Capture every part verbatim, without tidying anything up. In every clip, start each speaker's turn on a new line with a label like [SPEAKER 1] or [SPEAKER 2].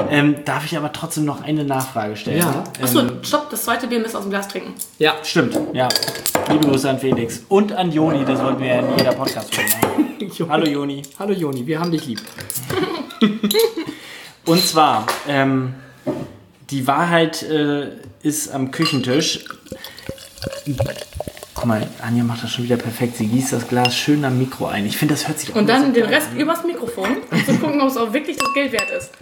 [SPEAKER 1] Ähm, darf ich aber trotzdem noch eine Nachfrage stellen?
[SPEAKER 2] Ja.
[SPEAKER 3] Achso,
[SPEAKER 1] Ähm,
[SPEAKER 3] stopp, das zweite Bier müsst ihr aus dem Glas trinken.
[SPEAKER 2] Ja.
[SPEAKER 1] Stimmt, ja. Liebe Grüße an Felix. Und an Joni, das wollten wir ja in jeder Podcast-Folge machen. Hallo Joni.
[SPEAKER 2] Hallo Joni, wir haben dich lieb.
[SPEAKER 1] Und zwar, ähm, die Wahrheit äh, ist am Küchentisch. Guck mal, Anja macht das schon wieder perfekt. Sie gießt das Glas schön am Mikro ein. Ich finde, das hört sich auch
[SPEAKER 3] Und dann
[SPEAKER 1] so
[SPEAKER 3] den
[SPEAKER 1] geil
[SPEAKER 3] Rest
[SPEAKER 1] an.
[SPEAKER 3] übers Mikrofon, um zu gucken, ob es auch wirklich das Geld wert ist.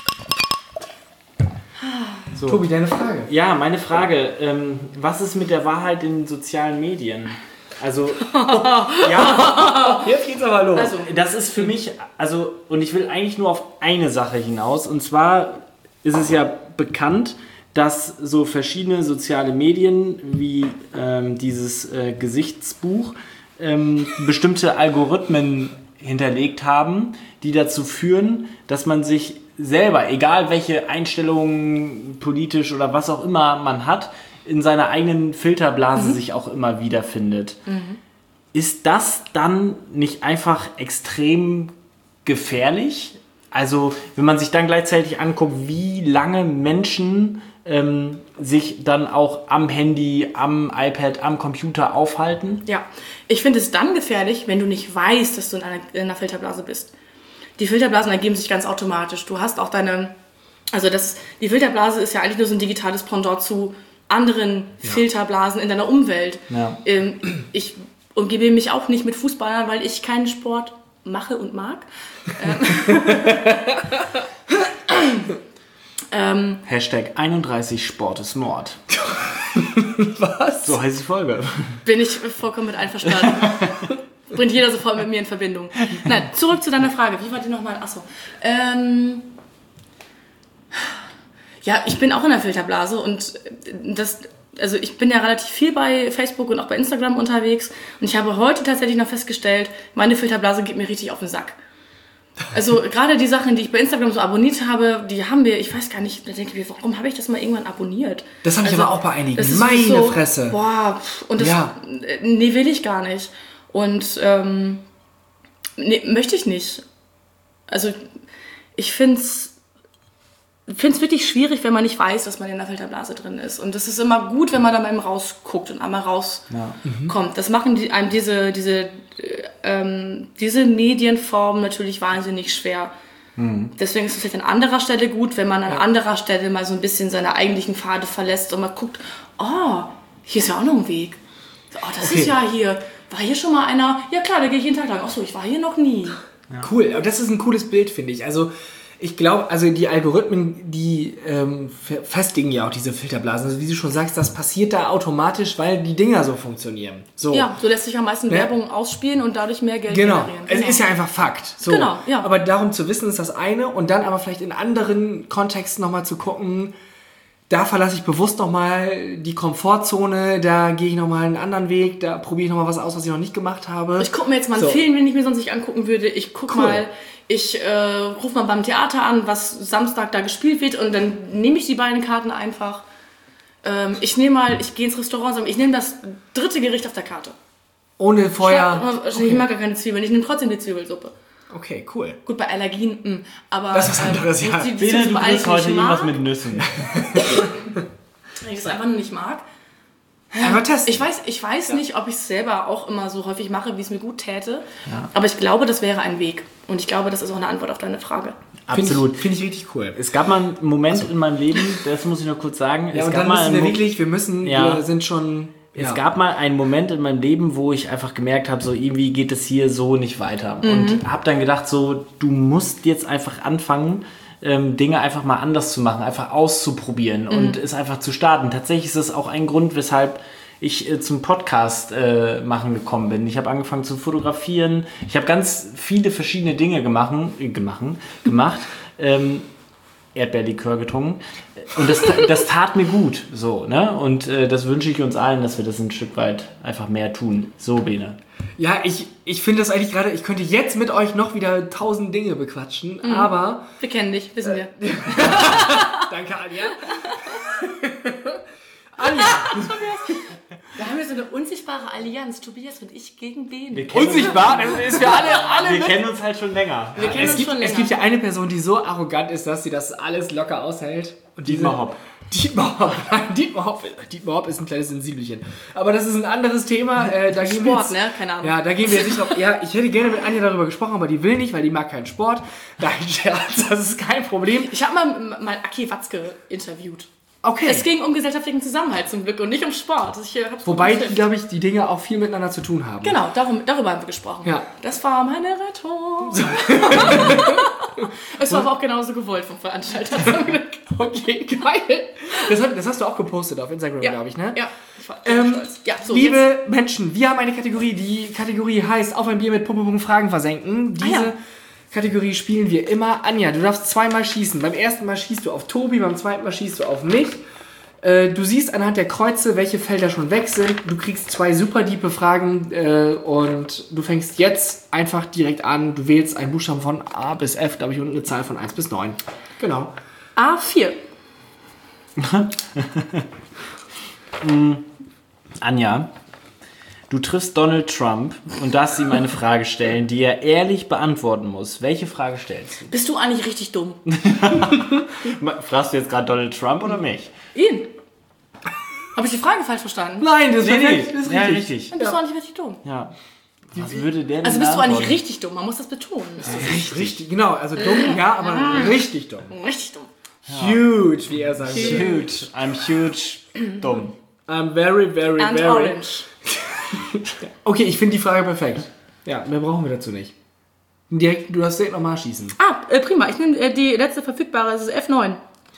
[SPEAKER 1] So.
[SPEAKER 2] Tobi, deine Frage.
[SPEAKER 1] Ja, meine Frage. Ähm, was ist mit der Wahrheit in sozialen Medien? Also, ja,
[SPEAKER 2] Jetzt geht's aber los.
[SPEAKER 3] Also,
[SPEAKER 1] das ist für mich, also, und ich will eigentlich nur auf eine Sache hinaus. Und zwar ist es ja bekannt, dass so verschiedene soziale Medien wie ähm, dieses äh, Gesichtsbuch ähm, bestimmte Algorithmen hinterlegt haben, die dazu führen, dass man sich selber, egal welche Einstellungen politisch oder was auch immer man hat, in seiner eigenen Filterblase mhm. sich auch immer wiederfindet. Mhm. Ist das dann nicht einfach extrem gefährlich? Also wenn man sich dann gleichzeitig anguckt, wie lange Menschen ähm, sich dann auch am Handy, am iPad, am Computer aufhalten?
[SPEAKER 3] ja, ich finde es dann gefährlich, wenn du nicht weißt, dass du in einer, in einer Filterblase bist. Die Filterblasen ergeben sich ganz automatisch. Du hast auch deine, also das, die Filterblase ist ja eigentlich nur so ein digitales Pendant zu anderen ja. Filterblasen in deiner Umwelt. Ja. Ähm, ich umgebe mich auch nicht mit Fußballern, weil ich keinen Sport mache und mag. ähm,
[SPEAKER 1] Hashtag einunddreißig Sport ist Mord.
[SPEAKER 2] Was?
[SPEAKER 1] So heißt die Folge.
[SPEAKER 3] Bin ich vollkommen mit einverstanden. Bringt jeder sofort mit mir in Verbindung. Nein, zurück zu deiner Frage. Wie war die nochmal? Achso. Ähm, ja, ich bin auch in der Filterblase und das, also ich bin ja relativ viel bei Facebook und auch bei Instagram unterwegs und ich habe heute tatsächlich noch festgestellt, meine Filterblase geht mir richtig auf den Sack. Also gerade die Sachen, die ich bei Instagram so abonniert habe, die haben wir, ich weiß gar nicht, da denke ich mir, warum habe ich das mal irgendwann abonniert?
[SPEAKER 2] Das habe ich
[SPEAKER 3] also,
[SPEAKER 2] aber auch bei einigen.
[SPEAKER 3] Meine
[SPEAKER 2] so,
[SPEAKER 3] Fresse. Boah, und das, ja. nee, will ich gar nicht. Und ähm, nee, möchte ich nicht. Also ich finde es finde es wirklich schwierig, wenn man nicht weiß, dass man in der Filterblase drin ist. Und das ist immer gut, wenn man da mal rausguckt und einmal rauskommt. Ja. Mhm. Das machen die, einem diese, diese, ähm, diese Medienformen natürlich wahnsinnig schwer. Mhm. Deswegen ist es vielleicht an anderer Stelle gut, wenn man an ja. anderer Stelle mal so ein bisschen seine eigentlichen Pfade verlässt und mal guckt, oh, hier ist ja auch noch ein Weg. Oh, das okay. ist ja hier, war hier schon mal einer? Ja klar, da gehe ich jeden Tag lang. Ach so, ich war hier noch nie.
[SPEAKER 2] Ja. Cool, aber das ist ein cooles Bild, finde ich. Also ich glaube, also die Algorithmen, die ähm, festigen ja auch diese Filterblasen. Also wie du schon sagst, das passiert da automatisch, weil die Dinger so funktionieren. So.
[SPEAKER 3] Ja, so lässt sich am meisten ja. Werbung ausspielen und dadurch mehr Geld
[SPEAKER 2] genau.
[SPEAKER 3] generieren.
[SPEAKER 2] Genau, es ist ja einfach Fakt. So.
[SPEAKER 3] Genau, ja.
[SPEAKER 2] Aber darum zu wissen ist das eine und dann aber vielleicht in anderen Kontexten nochmal zu gucken, da verlasse ich bewusst nochmal die Komfortzone, da gehe ich nochmal einen anderen Weg, da probiere ich nochmal was aus, was ich noch nicht gemacht habe.
[SPEAKER 3] Ich gucke mir jetzt mal einen so. Film, den ich mir sonst nicht angucken würde. Ich gucke cool. mal, ich äh, rufe mal beim Theater an, was Samstag da gespielt wird und dann nehme ich die beiden Karten einfach. Ähm, ich nehme mal, ich gehe ins Restaurant, ich nehme das dritte Gericht auf der Karte.
[SPEAKER 2] Ohne Feuer?
[SPEAKER 3] Ich, okay. ich mag gar keine Zwiebeln, ich nehme trotzdem die Zwiebelsuppe.
[SPEAKER 2] Okay, cool.
[SPEAKER 3] Gut, bei Allergien, mh, aber...
[SPEAKER 2] Das ist was anderes,
[SPEAKER 3] äh,
[SPEAKER 2] ja.
[SPEAKER 3] Die, die
[SPEAKER 1] Bene, du kriegst heute irgendwas mit Nüssen.
[SPEAKER 3] Wenn ich es einfach nur nicht mag.
[SPEAKER 2] Aber testen.
[SPEAKER 3] Ich weiß, ich weiß ja. nicht, ob ich es selber auch immer so häufig mache, wie es mir gut täte. Ja. Aber ich glaube, das wäre ein Weg. Und ich glaube, das ist auch eine Antwort auf deine Frage.
[SPEAKER 1] Absolut.
[SPEAKER 2] Finde ich, find ich richtig cool.
[SPEAKER 1] Es gab mal einen Moment also. in meinem Leben, das muss ich noch kurz sagen.
[SPEAKER 2] Ja,
[SPEAKER 1] es
[SPEAKER 2] und
[SPEAKER 1] gab
[SPEAKER 2] dann
[SPEAKER 1] mal
[SPEAKER 2] müssen wir
[SPEAKER 1] Mo-
[SPEAKER 2] wirklich, wir müssen,
[SPEAKER 1] ja.
[SPEAKER 2] wir sind schon...
[SPEAKER 1] Es
[SPEAKER 2] ja.
[SPEAKER 1] gab mal einen Moment in meinem Leben, wo ich einfach gemerkt habe, so irgendwie geht es hier so nicht weiter. Mhm. Und habe dann gedacht, so du musst jetzt einfach anfangen, ähm, Dinge einfach mal anders zu machen, einfach auszuprobieren mhm. und es einfach zu starten. Tatsächlich ist das auch ein Grund, weshalb ich äh, zum Podcast äh, machen gekommen bin. Ich habe angefangen zu fotografieren. Ich habe ganz viele verschiedene Dinge gemacht, äh, gemacht, gemacht. ähm, Erdbeerlikör getrunken. Und das, das tat mir gut. So, ne? Und äh, das wünsche ich uns allen, dass wir das ein Stück weit einfach mehr tun. So, Bene.
[SPEAKER 2] Ja, ich, ich finde das eigentlich gerade, ich könnte jetzt mit euch noch wieder tausend Dinge bequatschen, mhm. aber...
[SPEAKER 3] Wir kennen dich, wissen wir.
[SPEAKER 2] Danke, Anja. Anja.
[SPEAKER 3] Wir haben hier so eine unsichtbare Allianz, Tobias und ich gegen Bene.
[SPEAKER 2] Unsichtbar? Das ist für alle, alle
[SPEAKER 1] Wir
[SPEAKER 2] mit.
[SPEAKER 1] kennen uns halt schon länger.
[SPEAKER 3] Wir kennen
[SPEAKER 2] Es
[SPEAKER 3] uns
[SPEAKER 2] gibt,
[SPEAKER 3] schon länger.
[SPEAKER 2] es gibt ja eine Person, die so arrogant ist, dass sie das alles locker aushält. Und
[SPEAKER 1] Dietmar
[SPEAKER 2] diese-
[SPEAKER 1] Hopp.
[SPEAKER 2] Dietmar Hopp. Nein, Dietmar Hopp. Dietmar Hopp ist ein kleines Sensibelchen. Aber das ist ein anderes Thema. Äh, da gehen wir
[SPEAKER 3] Sport,
[SPEAKER 2] jetzt,
[SPEAKER 3] ne? Keine Ahnung.
[SPEAKER 2] Ja, da gehen wir jetzt nicht drauf. Ja, ich hätte gerne mit Anja darüber gesprochen, aber die will nicht, weil die mag keinen Sport. Nein, Scherz, das ist kein Problem.
[SPEAKER 3] Ich habe mal, mal Aki Watzke interviewt.
[SPEAKER 2] Okay.
[SPEAKER 3] Es ging um gesellschaftlichen Zusammenhalt zum Glück und nicht um Sport. Ich, äh, hab's
[SPEAKER 2] Wobei,
[SPEAKER 3] gut
[SPEAKER 2] die, glaube ich, die Dinge auch viel miteinander zu tun haben.
[SPEAKER 3] Genau, darum, darüber haben wir gesprochen.
[SPEAKER 2] Ja.
[SPEAKER 3] Das war meine Rettung. Es war aber auch genauso gewollt vom Veranstalter zum Glück.
[SPEAKER 2] Okay, geil. Das, hat, das hast du auch gepostet auf Instagram,
[SPEAKER 3] Ja.
[SPEAKER 2] glaube ich, ne?
[SPEAKER 3] Ja, ich war
[SPEAKER 2] Ähm,
[SPEAKER 3] stolz. Ja, so,
[SPEAKER 2] Liebe
[SPEAKER 3] jetzt.
[SPEAKER 2] Menschen, wir haben eine Kategorie. Die Kategorie heißt Auf ein Bier mit Punkt, Punkt, Punkt, Fragen versenken. Diese
[SPEAKER 3] Ah, ja.
[SPEAKER 2] Kategorie spielen wir immer. Anja, du darfst zweimal schießen. Beim ersten Mal schießt du auf Tobi, beim zweiten Mal schießt du auf mich. Äh, du siehst anhand der Kreuze, welche Felder schon weg sind. Du kriegst zwei super diepe Fragen äh, und du fängst jetzt einfach direkt an. Du wählst einen Buchstaben von A bis F, glaube ich, und eine Zahl von eins bis neun. Genau.
[SPEAKER 3] A vier.
[SPEAKER 1] Anja, du triffst Donald Trump und darfst ihm eine Frage stellen, die er ehrlich beantworten muss. Welche Frage stellst du?
[SPEAKER 3] Bist du eigentlich richtig dumm?
[SPEAKER 1] Fragst du jetzt gerade Donald Trump oder mich?
[SPEAKER 3] Ihn? Habe ich die Frage falsch verstanden?
[SPEAKER 2] Nein, das ist
[SPEAKER 1] Nee,
[SPEAKER 2] perfekt.
[SPEAKER 1] nee.
[SPEAKER 2] Das ist
[SPEAKER 1] Ja,
[SPEAKER 2] richtig.
[SPEAKER 1] richtig.
[SPEAKER 3] Dann bist du eigentlich richtig dumm.
[SPEAKER 1] Ja. Was würde der denn
[SPEAKER 3] Also bist du eigentlich
[SPEAKER 1] antworten?
[SPEAKER 3] richtig dumm, man muss das betonen. Bist du
[SPEAKER 2] Richtig, richtig, genau. Also dumm, ja, aber richtig dumm.
[SPEAKER 3] richtig dumm.
[SPEAKER 2] Huge, wie er sagt.
[SPEAKER 1] Huge. I'm huge. Dumm.
[SPEAKER 2] I'm very, very,
[SPEAKER 3] And
[SPEAKER 2] very.
[SPEAKER 3] orange.
[SPEAKER 2] Okay, ich finde die Frage perfekt. Ja, mehr brauchen wir dazu nicht. Direkt, du darfst direkt nochmal schießen.
[SPEAKER 3] Ah, äh, prima. Ich nehme äh, die letzte verfügbare, das ist F neun.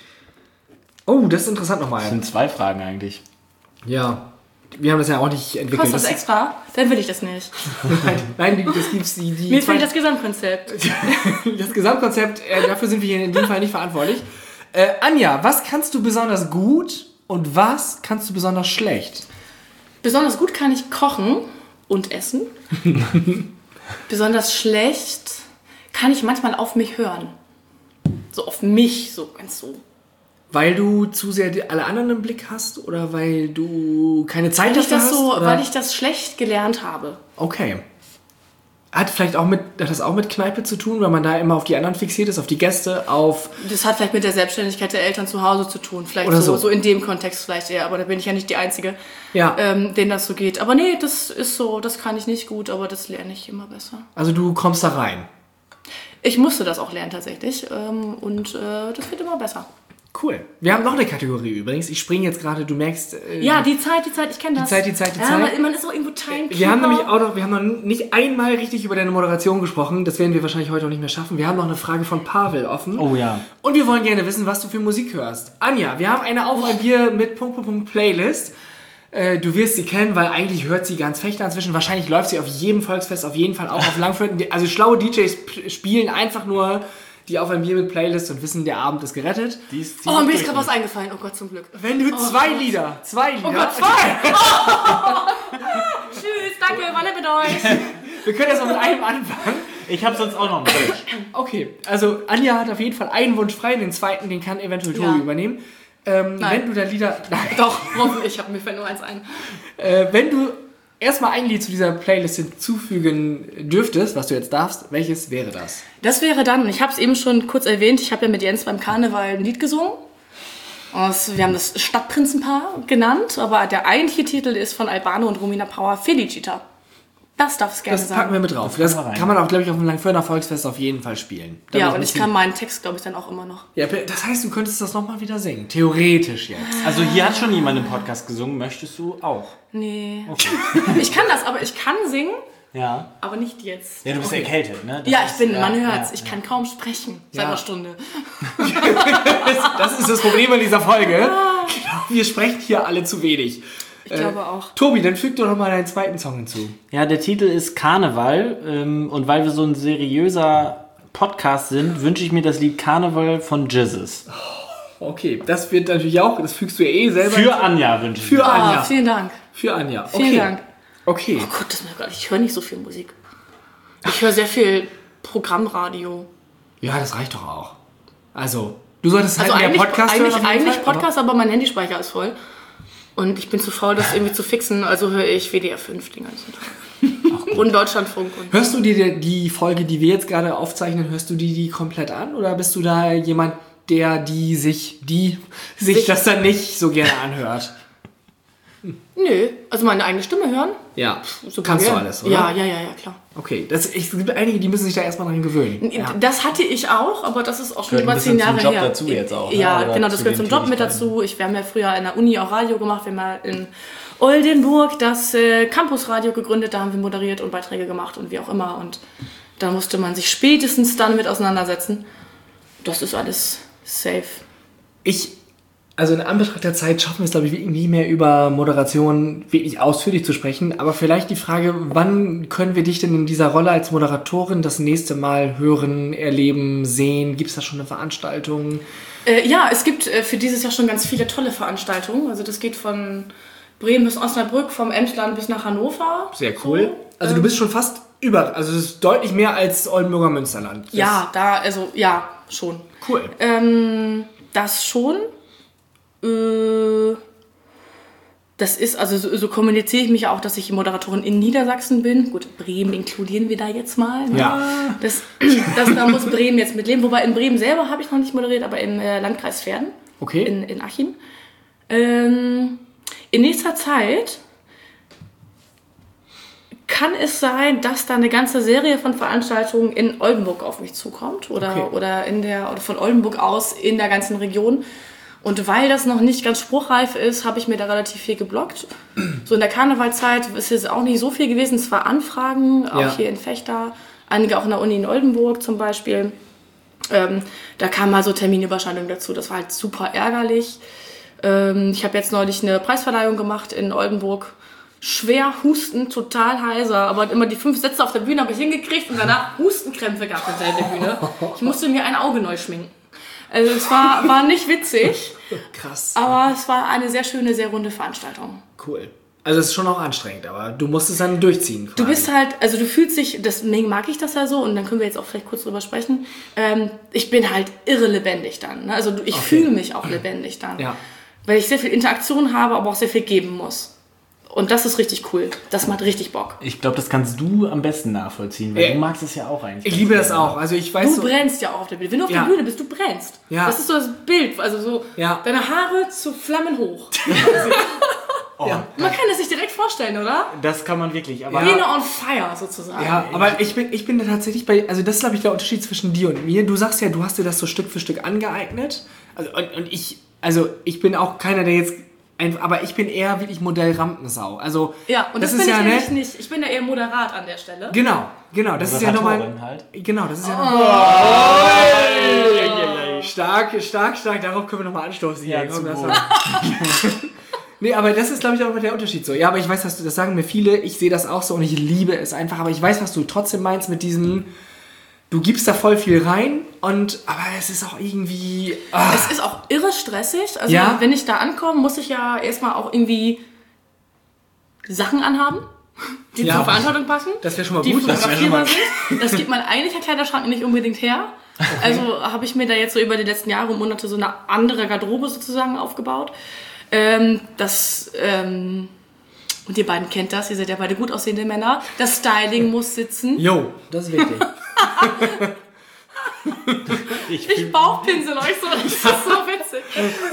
[SPEAKER 2] Oh, das ist interessant
[SPEAKER 1] Das
[SPEAKER 2] nochmal.
[SPEAKER 1] sind zwei Fragen eigentlich.
[SPEAKER 2] Ja. Wir haben das ja auch nicht entwickelt.
[SPEAKER 3] Kostet das
[SPEAKER 2] Das-
[SPEAKER 3] extra? Dann will ich das nicht.
[SPEAKER 2] Nein, die- das gibt's die, die
[SPEAKER 3] Mir
[SPEAKER 2] zwei,
[SPEAKER 3] fehlt das Gesamtkonzept.
[SPEAKER 2] das Gesamtkonzept, äh, dafür sind wir hier in dem Fall nicht verantwortlich. Äh, Anja, was kannst du besonders gut und was kannst du besonders schlecht?
[SPEAKER 3] Besonders gut kann ich kochen und essen. Besonders schlecht kann ich manchmal auf mich hören. So auf mich, so ganz so.
[SPEAKER 2] Weil du zu sehr die- alle anderen im Blick hast oder weil du keine Zeit
[SPEAKER 3] Weil ich
[SPEAKER 2] dafür
[SPEAKER 3] das
[SPEAKER 2] hast?
[SPEAKER 3] so,
[SPEAKER 2] oder?
[SPEAKER 3] weil ich das schlecht gelernt habe.
[SPEAKER 2] Okay. Hat vielleicht auch mit, hat das auch mit Kneipe zu tun, weil man da immer auf die anderen fixiert ist, auf die Gäste, auf...
[SPEAKER 3] Das hat vielleicht mit der Selbstständigkeit der Eltern zu Hause zu tun. Vielleicht
[SPEAKER 2] Oder
[SPEAKER 3] so,
[SPEAKER 2] so.
[SPEAKER 3] so in dem Kontext vielleicht eher. Aber da bin ich ja nicht die Einzige,
[SPEAKER 2] Ja,
[SPEAKER 3] ähm, denen das so geht. Aber nee, das ist so, das kann ich nicht gut, aber das lerne ich immer besser.
[SPEAKER 2] also du kommst da rein.
[SPEAKER 3] Ich musste das auch lernen tatsächlich. Ähm, und äh, das wird immer besser.
[SPEAKER 2] Cool. Wir haben noch eine Kategorie übrigens. Ich springe jetzt gerade, du merkst... Äh,
[SPEAKER 3] Ja, die Zeit, die Zeit, ich kenne das.
[SPEAKER 2] Zeit, die Zeit, die
[SPEAKER 3] ja,
[SPEAKER 2] Zeit.
[SPEAKER 3] Man, man ist auch irgendwo Timekeeper.
[SPEAKER 2] Wir haben nämlich auch noch, wir haben noch nicht einmal richtig über deine Moderation gesprochen. Das werden wir wahrscheinlich heute auch nicht mehr schaffen. Wir haben noch eine Frage von Pavel offen.
[SPEAKER 1] Oh ja.
[SPEAKER 2] Und wir wollen gerne wissen, was du für Musik hörst. Anja, wir haben eine Auf ein Bier mit Punkt, Punkt, Punkt Playlist. Äh, du wirst sie kennen, weil eigentlich hört sie ganz Fechter inzwischen. Wahrscheinlich läuft sie auf jedem Volksfest, auf jeden Fall auch auf Langfurten. Also schlaue D Js p- spielen einfach nur die Auf ein Bier mit Playlist und wissen, der Abend ist gerettet.
[SPEAKER 1] Die ist
[SPEAKER 3] Oh, mir ist
[SPEAKER 1] ziemlich
[SPEAKER 3] gerade was eingefallen. Oh Gott, zum Glück.
[SPEAKER 2] Wenn du zwei Lieder, zwei Lieder...
[SPEAKER 3] Oh Gott, zwei! Tschüss, danke, wann mit euch?
[SPEAKER 2] Wir können erst mal mit einem anfangen.
[SPEAKER 1] Ich habe sonst auch noch einen Wunsch.
[SPEAKER 2] Okay, also Anja hat auf jeden Fall einen Wunsch frei, den zweiten, den kann eventuell Tobi
[SPEAKER 3] Ja.
[SPEAKER 2] übernehmen. Ähm,
[SPEAKER 3] Nein.
[SPEAKER 2] wenn du da Lieder... Nein.
[SPEAKER 3] Doch, hoffentlich, ich habe mir fällt nur eins ein.
[SPEAKER 2] Äh, wenn du erstmal ein Lied zu dieser Playlist hinzufügen dürftest, was du jetzt darfst, welches wäre das?
[SPEAKER 3] Das wäre dann, ich habe es eben schon kurz erwähnt, ich habe ja mit Jens beim Karneval ein Lied gesungen. Und wir haben das Stadtprinzenpaar genannt, aber der eigentliche Titel ist von Albano und Romina Power, Felicita. Das darf es gerne
[SPEAKER 2] Das
[SPEAKER 3] sein.
[SPEAKER 2] packen wir mit drauf. Das
[SPEAKER 1] wir rein.
[SPEAKER 2] kann man auch, glaube ich, auf dem Langförder Volksfest auf jeden Fall spielen. Da
[SPEAKER 3] Ja,
[SPEAKER 2] bin
[SPEAKER 3] und
[SPEAKER 2] mir
[SPEAKER 3] ich
[SPEAKER 2] ziemlich-
[SPEAKER 3] kann meinen Text, glaube ich, dann auch immer noch.
[SPEAKER 2] Ja, das heißt, du könntest das nochmal wieder singen. Theoretisch jetzt.
[SPEAKER 1] Also hier hat schon jemand im Podcast gesungen. Möchtest du auch?
[SPEAKER 3] Nee.
[SPEAKER 1] Okay.
[SPEAKER 3] Ich kann das, aber ich kann singen,
[SPEAKER 1] Ja.
[SPEAKER 3] aber nicht jetzt.
[SPEAKER 1] Ja, du bist
[SPEAKER 2] Okay.
[SPEAKER 1] erkältet, ne? Das
[SPEAKER 3] Ja, ich
[SPEAKER 1] ist-
[SPEAKER 3] bin,
[SPEAKER 1] ja,
[SPEAKER 3] man hört's.
[SPEAKER 1] ja,
[SPEAKER 3] Ich
[SPEAKER 1] ja.
[SPEAKER 3] kann kaum sprechen seit
[SPEAKER 2] Ja.
[SPEAKER 3] einer Stunde.
[SPEAKER 2] Das ist das Problem in dieser Folge. Wir sprechen hier alle zu wenig.
[SPEAKER 3] Ich glaube auch.
[SPEAKER 2] Tobi, dann füg doch noch mal deinen zweiten Song hinzu.
[SPEAKER 1] Ja, der Titel ist Karneval. Ähm, und weil wir so ein seriöser Podcast sind, wünsche ich mir das Lied Karneval von Jizzes.
[SPEAKER 2] Okay, das wird natürlich auch, das fügst du ja eh selber.
[SPEAKER 1] Für Anja wünsche ich
[SPEAKER 2] Für
[SPEAKER 1] mir.
[SPEAKER 3] Ah,
[SPEAKER 2] Anja.
[SPEAKER 3] vielen Dank.
[SPEAKER 2] Für Anja. Okay.
[SPEAKER 3] Vielen Dank.
[SPEAKER 2] Okay.
[SPEAKER 3] Oh Gott, das ist mir gar nicht. Ich höre nicht so viel Musik. Ich höre sehr viel Programmradio.
[SPEAKER 2] Ja, das reicht doch auch. Also, du solltest halt
[SPEAKER 3] Also
[SPEAKER 2] mehr
[SPEAKER 3] eigentlich,
[SPEAKER 2] Podcast
[SPEAKER 3] eigentlich,
[SPEAKER 2] hören auf jeden
[SPEAKER 3] eigentlich
[SPEAKER 2] Fall,
[SPEAKER 3] Podcast, aber, mein Handyspeicher ist voll. Und ich bin zu faul, das irgendwie zu fixen, also höre ich W D R fünf den ganzen Tag. Und Deutschlandfunk. Und
[SPEAKER 2] hörst du dir die Folge, die wir jetzt gerade aufzeichnen, hörst du die, die komplett an? Oder bist du da jemand, der die sich, die sich, sich das dann nicht so gerne anhört?
[SPEAKER 3] Nö, also meine eigene Stimme hören?
[SPEAKER 2] Ja,
[SPEAKER 3] super
[SPEAKER 2] kannst
[SPEAKER 3] gern.
[SPEAKER 2] du alles, oder?
[SPEAKER 3] Ja, ja, ja, ja, klar.
[SPEAKER 2] Okay, das, ich, es gibt einige, die müssen sich da erstmal dran gewöhnen.
[SPEAKER 3] Ja. Das hatte ich auch, aber das ist auch schon
[SPEAKER 1] Gehört
[SPEAKER 3] über zehn Jahre
[SPEAKER 1] Job
[SPEAKER 3] her.
[SPEAKER 1] dazu jetzt auch,
[SPEAKER 3] ja,
[SPEAKER 1] ne?
[SPEAKER 3] genau, das gehört zum Job mit dazu. Ich, wir haben ja früher in der Uni auch Radio gemacht. Wir haben mal in Oldenburg das äh, Campusradio gegründet. Da haben wir moderiert und Beiträge gemacht und wie auch immer. Und da musste man sich spätestens dann mit auseinandersetzen. Das ist alles safe.
[SPEAKER 2] Ich... Also in Anbetracht der Zeit schaffen wir es, glaube ich, nie mehr über Moderation wirklich ausführlich zu sprechen. Aber vielleicht die Frage, wann können wir dich denn in dieser Rolle als Moderatorin das nächste Mal hören, erleben, sehen? Gibt es da schon eine Veranstaltung?
[SPEAKER 3] Äh, ja, es gibt äh, für dieses Jahr schon ganz viele tolle Veranstaltungen. Also das geht von Bremen bis Osnabrück, vom Emsland bis nach Hannover.
[SPEAKER 2] Sehr cool. So, also du bist schon fast über, also es ist deutlich mehr als Oldenburger Münsterland. Das
[SPEAKER 3] ja, da, also ja, schon.
[SPEAKER 2] Cool.
[SPEAKER 3] Ähm, das schon. Das ist, also so, so kommuniziere ich mich auch, dass ich Moderatorin in Niedersachsen bin. Gut, Bremen inkludieren wir da jetzt mal. Ne?
[SPEAKER 2] Ja.
[SPEAKER 3] Das, das, da muss Bremen jetzt mitleben. Wobei in Bremen selber habe ich noch nicht moderiert, aber im äh, Landkreis Verden.
[SPEAKER 2] Okay.
[SPEAKER 3] In, in Achim. Ähm, in nächster Zeit kann es sein, dass da eine ganze Serie von Veranstaltungen in Oldenburg auf mich zukommt. Oder,
[SPEAKER 2] okay.
[SPEAKER 3] oder, in der, oder von Oldenburg aus in der ganzen Region. Und weil das noch nicht ganz spruchreif ist, habe ich mir da relativ viel geblockt. So in der Karnevalzeit ist es auch nicht so viel gewesen. Es war Anfragen, auch
[SPEAKER 2] ja.
[SPEAKER 3] hier in Fechter, einige auch in der Uni in Oldenburg zum Beispiel. Ähm, da kamen mal so Terminüberschneidungen dazu. Das war halt super ärgerlich. Ähm, ich habe jetzt neulich eine Preisverleihung gemacht in Oldenburg. Schwer husten, total heiser, aber immer die fünf Sätze auf der Bühne habe ich hingekriegt und danach Hustenkrämpfe gehabt hinter der Bühne. Ich musste mir ein Auge neu schminken. Also es war, war nicht witzig,
[SPEAKER 2] krass.
[SPEAKER 3] Aber es war eine sehr schöne, sehr runde Veranstaltung.
[SPEAKER 2] Cool. Also es ist schon auch anstrengend, aber du musst es dann durchziehen. Quasi.
[SPEAKER 3] Du bist halt, also du fühlst dich, deswegen mag ich das ja so und dann können wir jetzt auch vielleicht kurz drüber sprechen. Ähm, ich bin halt irre lebendig dann. Ne? Also ich okay. fühle mich auch lebendig dann.
[SPEAKER 2] Ja.
[SPEAKER 3] Weil ich sehr viel Interaktion habe, aber auch sehr viel geben muss. Und das ist richtig cool. Das macht richtig Bock.
[SPEAKER 1] Ich glaube, das kannst du am besten nachvollziehen, weil ja. du magst es ja auch eigentlich.
[SPEAKER 2] Ich liebe das auch. Also ich weiß
[SPEAKER 3] du
[SPEAKER 2] so
[SPEAKER 3] brennst ja auch auf der Bühne. Wenn du auf ja. der Bühne bist, du brennst.
[SPEAKER 2] Ja.
[SPEAKER 3] Das ist so das Bild. Also so
[SPEAKER 2] ja.
[SPEAKER 3] deine Haare zu Flammen hoch. oh, ja. Man kann das sich direkt vorstellen, oder?
[SPEAKER 1] Das kann man wirklich. Aber
[SPEAKER 3] Biene on fire sozusagen.
[SPEAKER 2] Ja, aber ich bin, ich bin da tatsächlich bei, also das ist, glaube ich, der Unterschied zwischen dir und mir. Du sagst ja, du hast dir das so Stück für Stück angeeignet. Also, und, und ich, also ich bin auch keiner, der jetzt aber ich bin eher wirklich Modell Rampensau. Also,
[SPEAKER 3] ja, und das,
[SPEAKER 2] das
[SPEAKER 3] bin
[SPEAKER 2] ist
[SPEAKER 3] ich
[SPEAKER 2] ja
[SPEAKER 3] nämlich
[SPEAKER 2] nett.
[SPEAKER 3] nicht. Ich bin ja eher moderat an der Stelle.
[SPEAKER 2] Genau, genau. Das ist ja nochmal.
[SPEAKER 1] Halt.
[SPEAKER 2] Genau, das ist ja
[SPEAKER 3] oh.
[SPEAKER 2] nochmal. Oh. Stark, stark, stark. Darauf können wir nochmal anstoßen.
[SPEAKER 1] Ja,
[SPEAKER 2] Komm, das nee, aber das ist, glaube ich, auch der Unterschied so. Ja, aber ich weiß, dass du, das sagen mir viele. Ich sehe das auch so und ich liebe es einfach. Aber ich weiß, was du trotzdem meinst mit diesem. Du gibst da voll viel rein und aber es ist auch irgendwie... Ah.
[SPEAKER 3] Es ist auch irre stressig. Also
[SPEAKER 2] ja?
[SPEAKER 3] wenn ich da ankomme, muss ich ja erstmal auch irgendwie Sachen anhaben, die
[SPEAKER 2] ja.
[SPEAKER 3] zur Veranstaltung passen.
[SPEAKER 2] Das wäre schon mal
[SPEAKER 3] die
[SPEAKER 2] gut.
[SPEAKER 3] fotografierbar sind. Das gibt mein eigentlicher Kleiderschrank nicht unbedingt her. Okay. Also habe ich mir da jetzt so über die letzten Jahre und Monate so eine andere Garderobe sozusagen aufgebaut. Ähm, das... Ähm, und ihr beiden kennt das, ihr seid ja beide gut aussehende Männer. Das Styling muss sitzen.
[SPEAKER 2] Jo, das ist wichtig.
[SPEAKER 3] ich, ich Bauchpinsel euch so, das ist so witzig.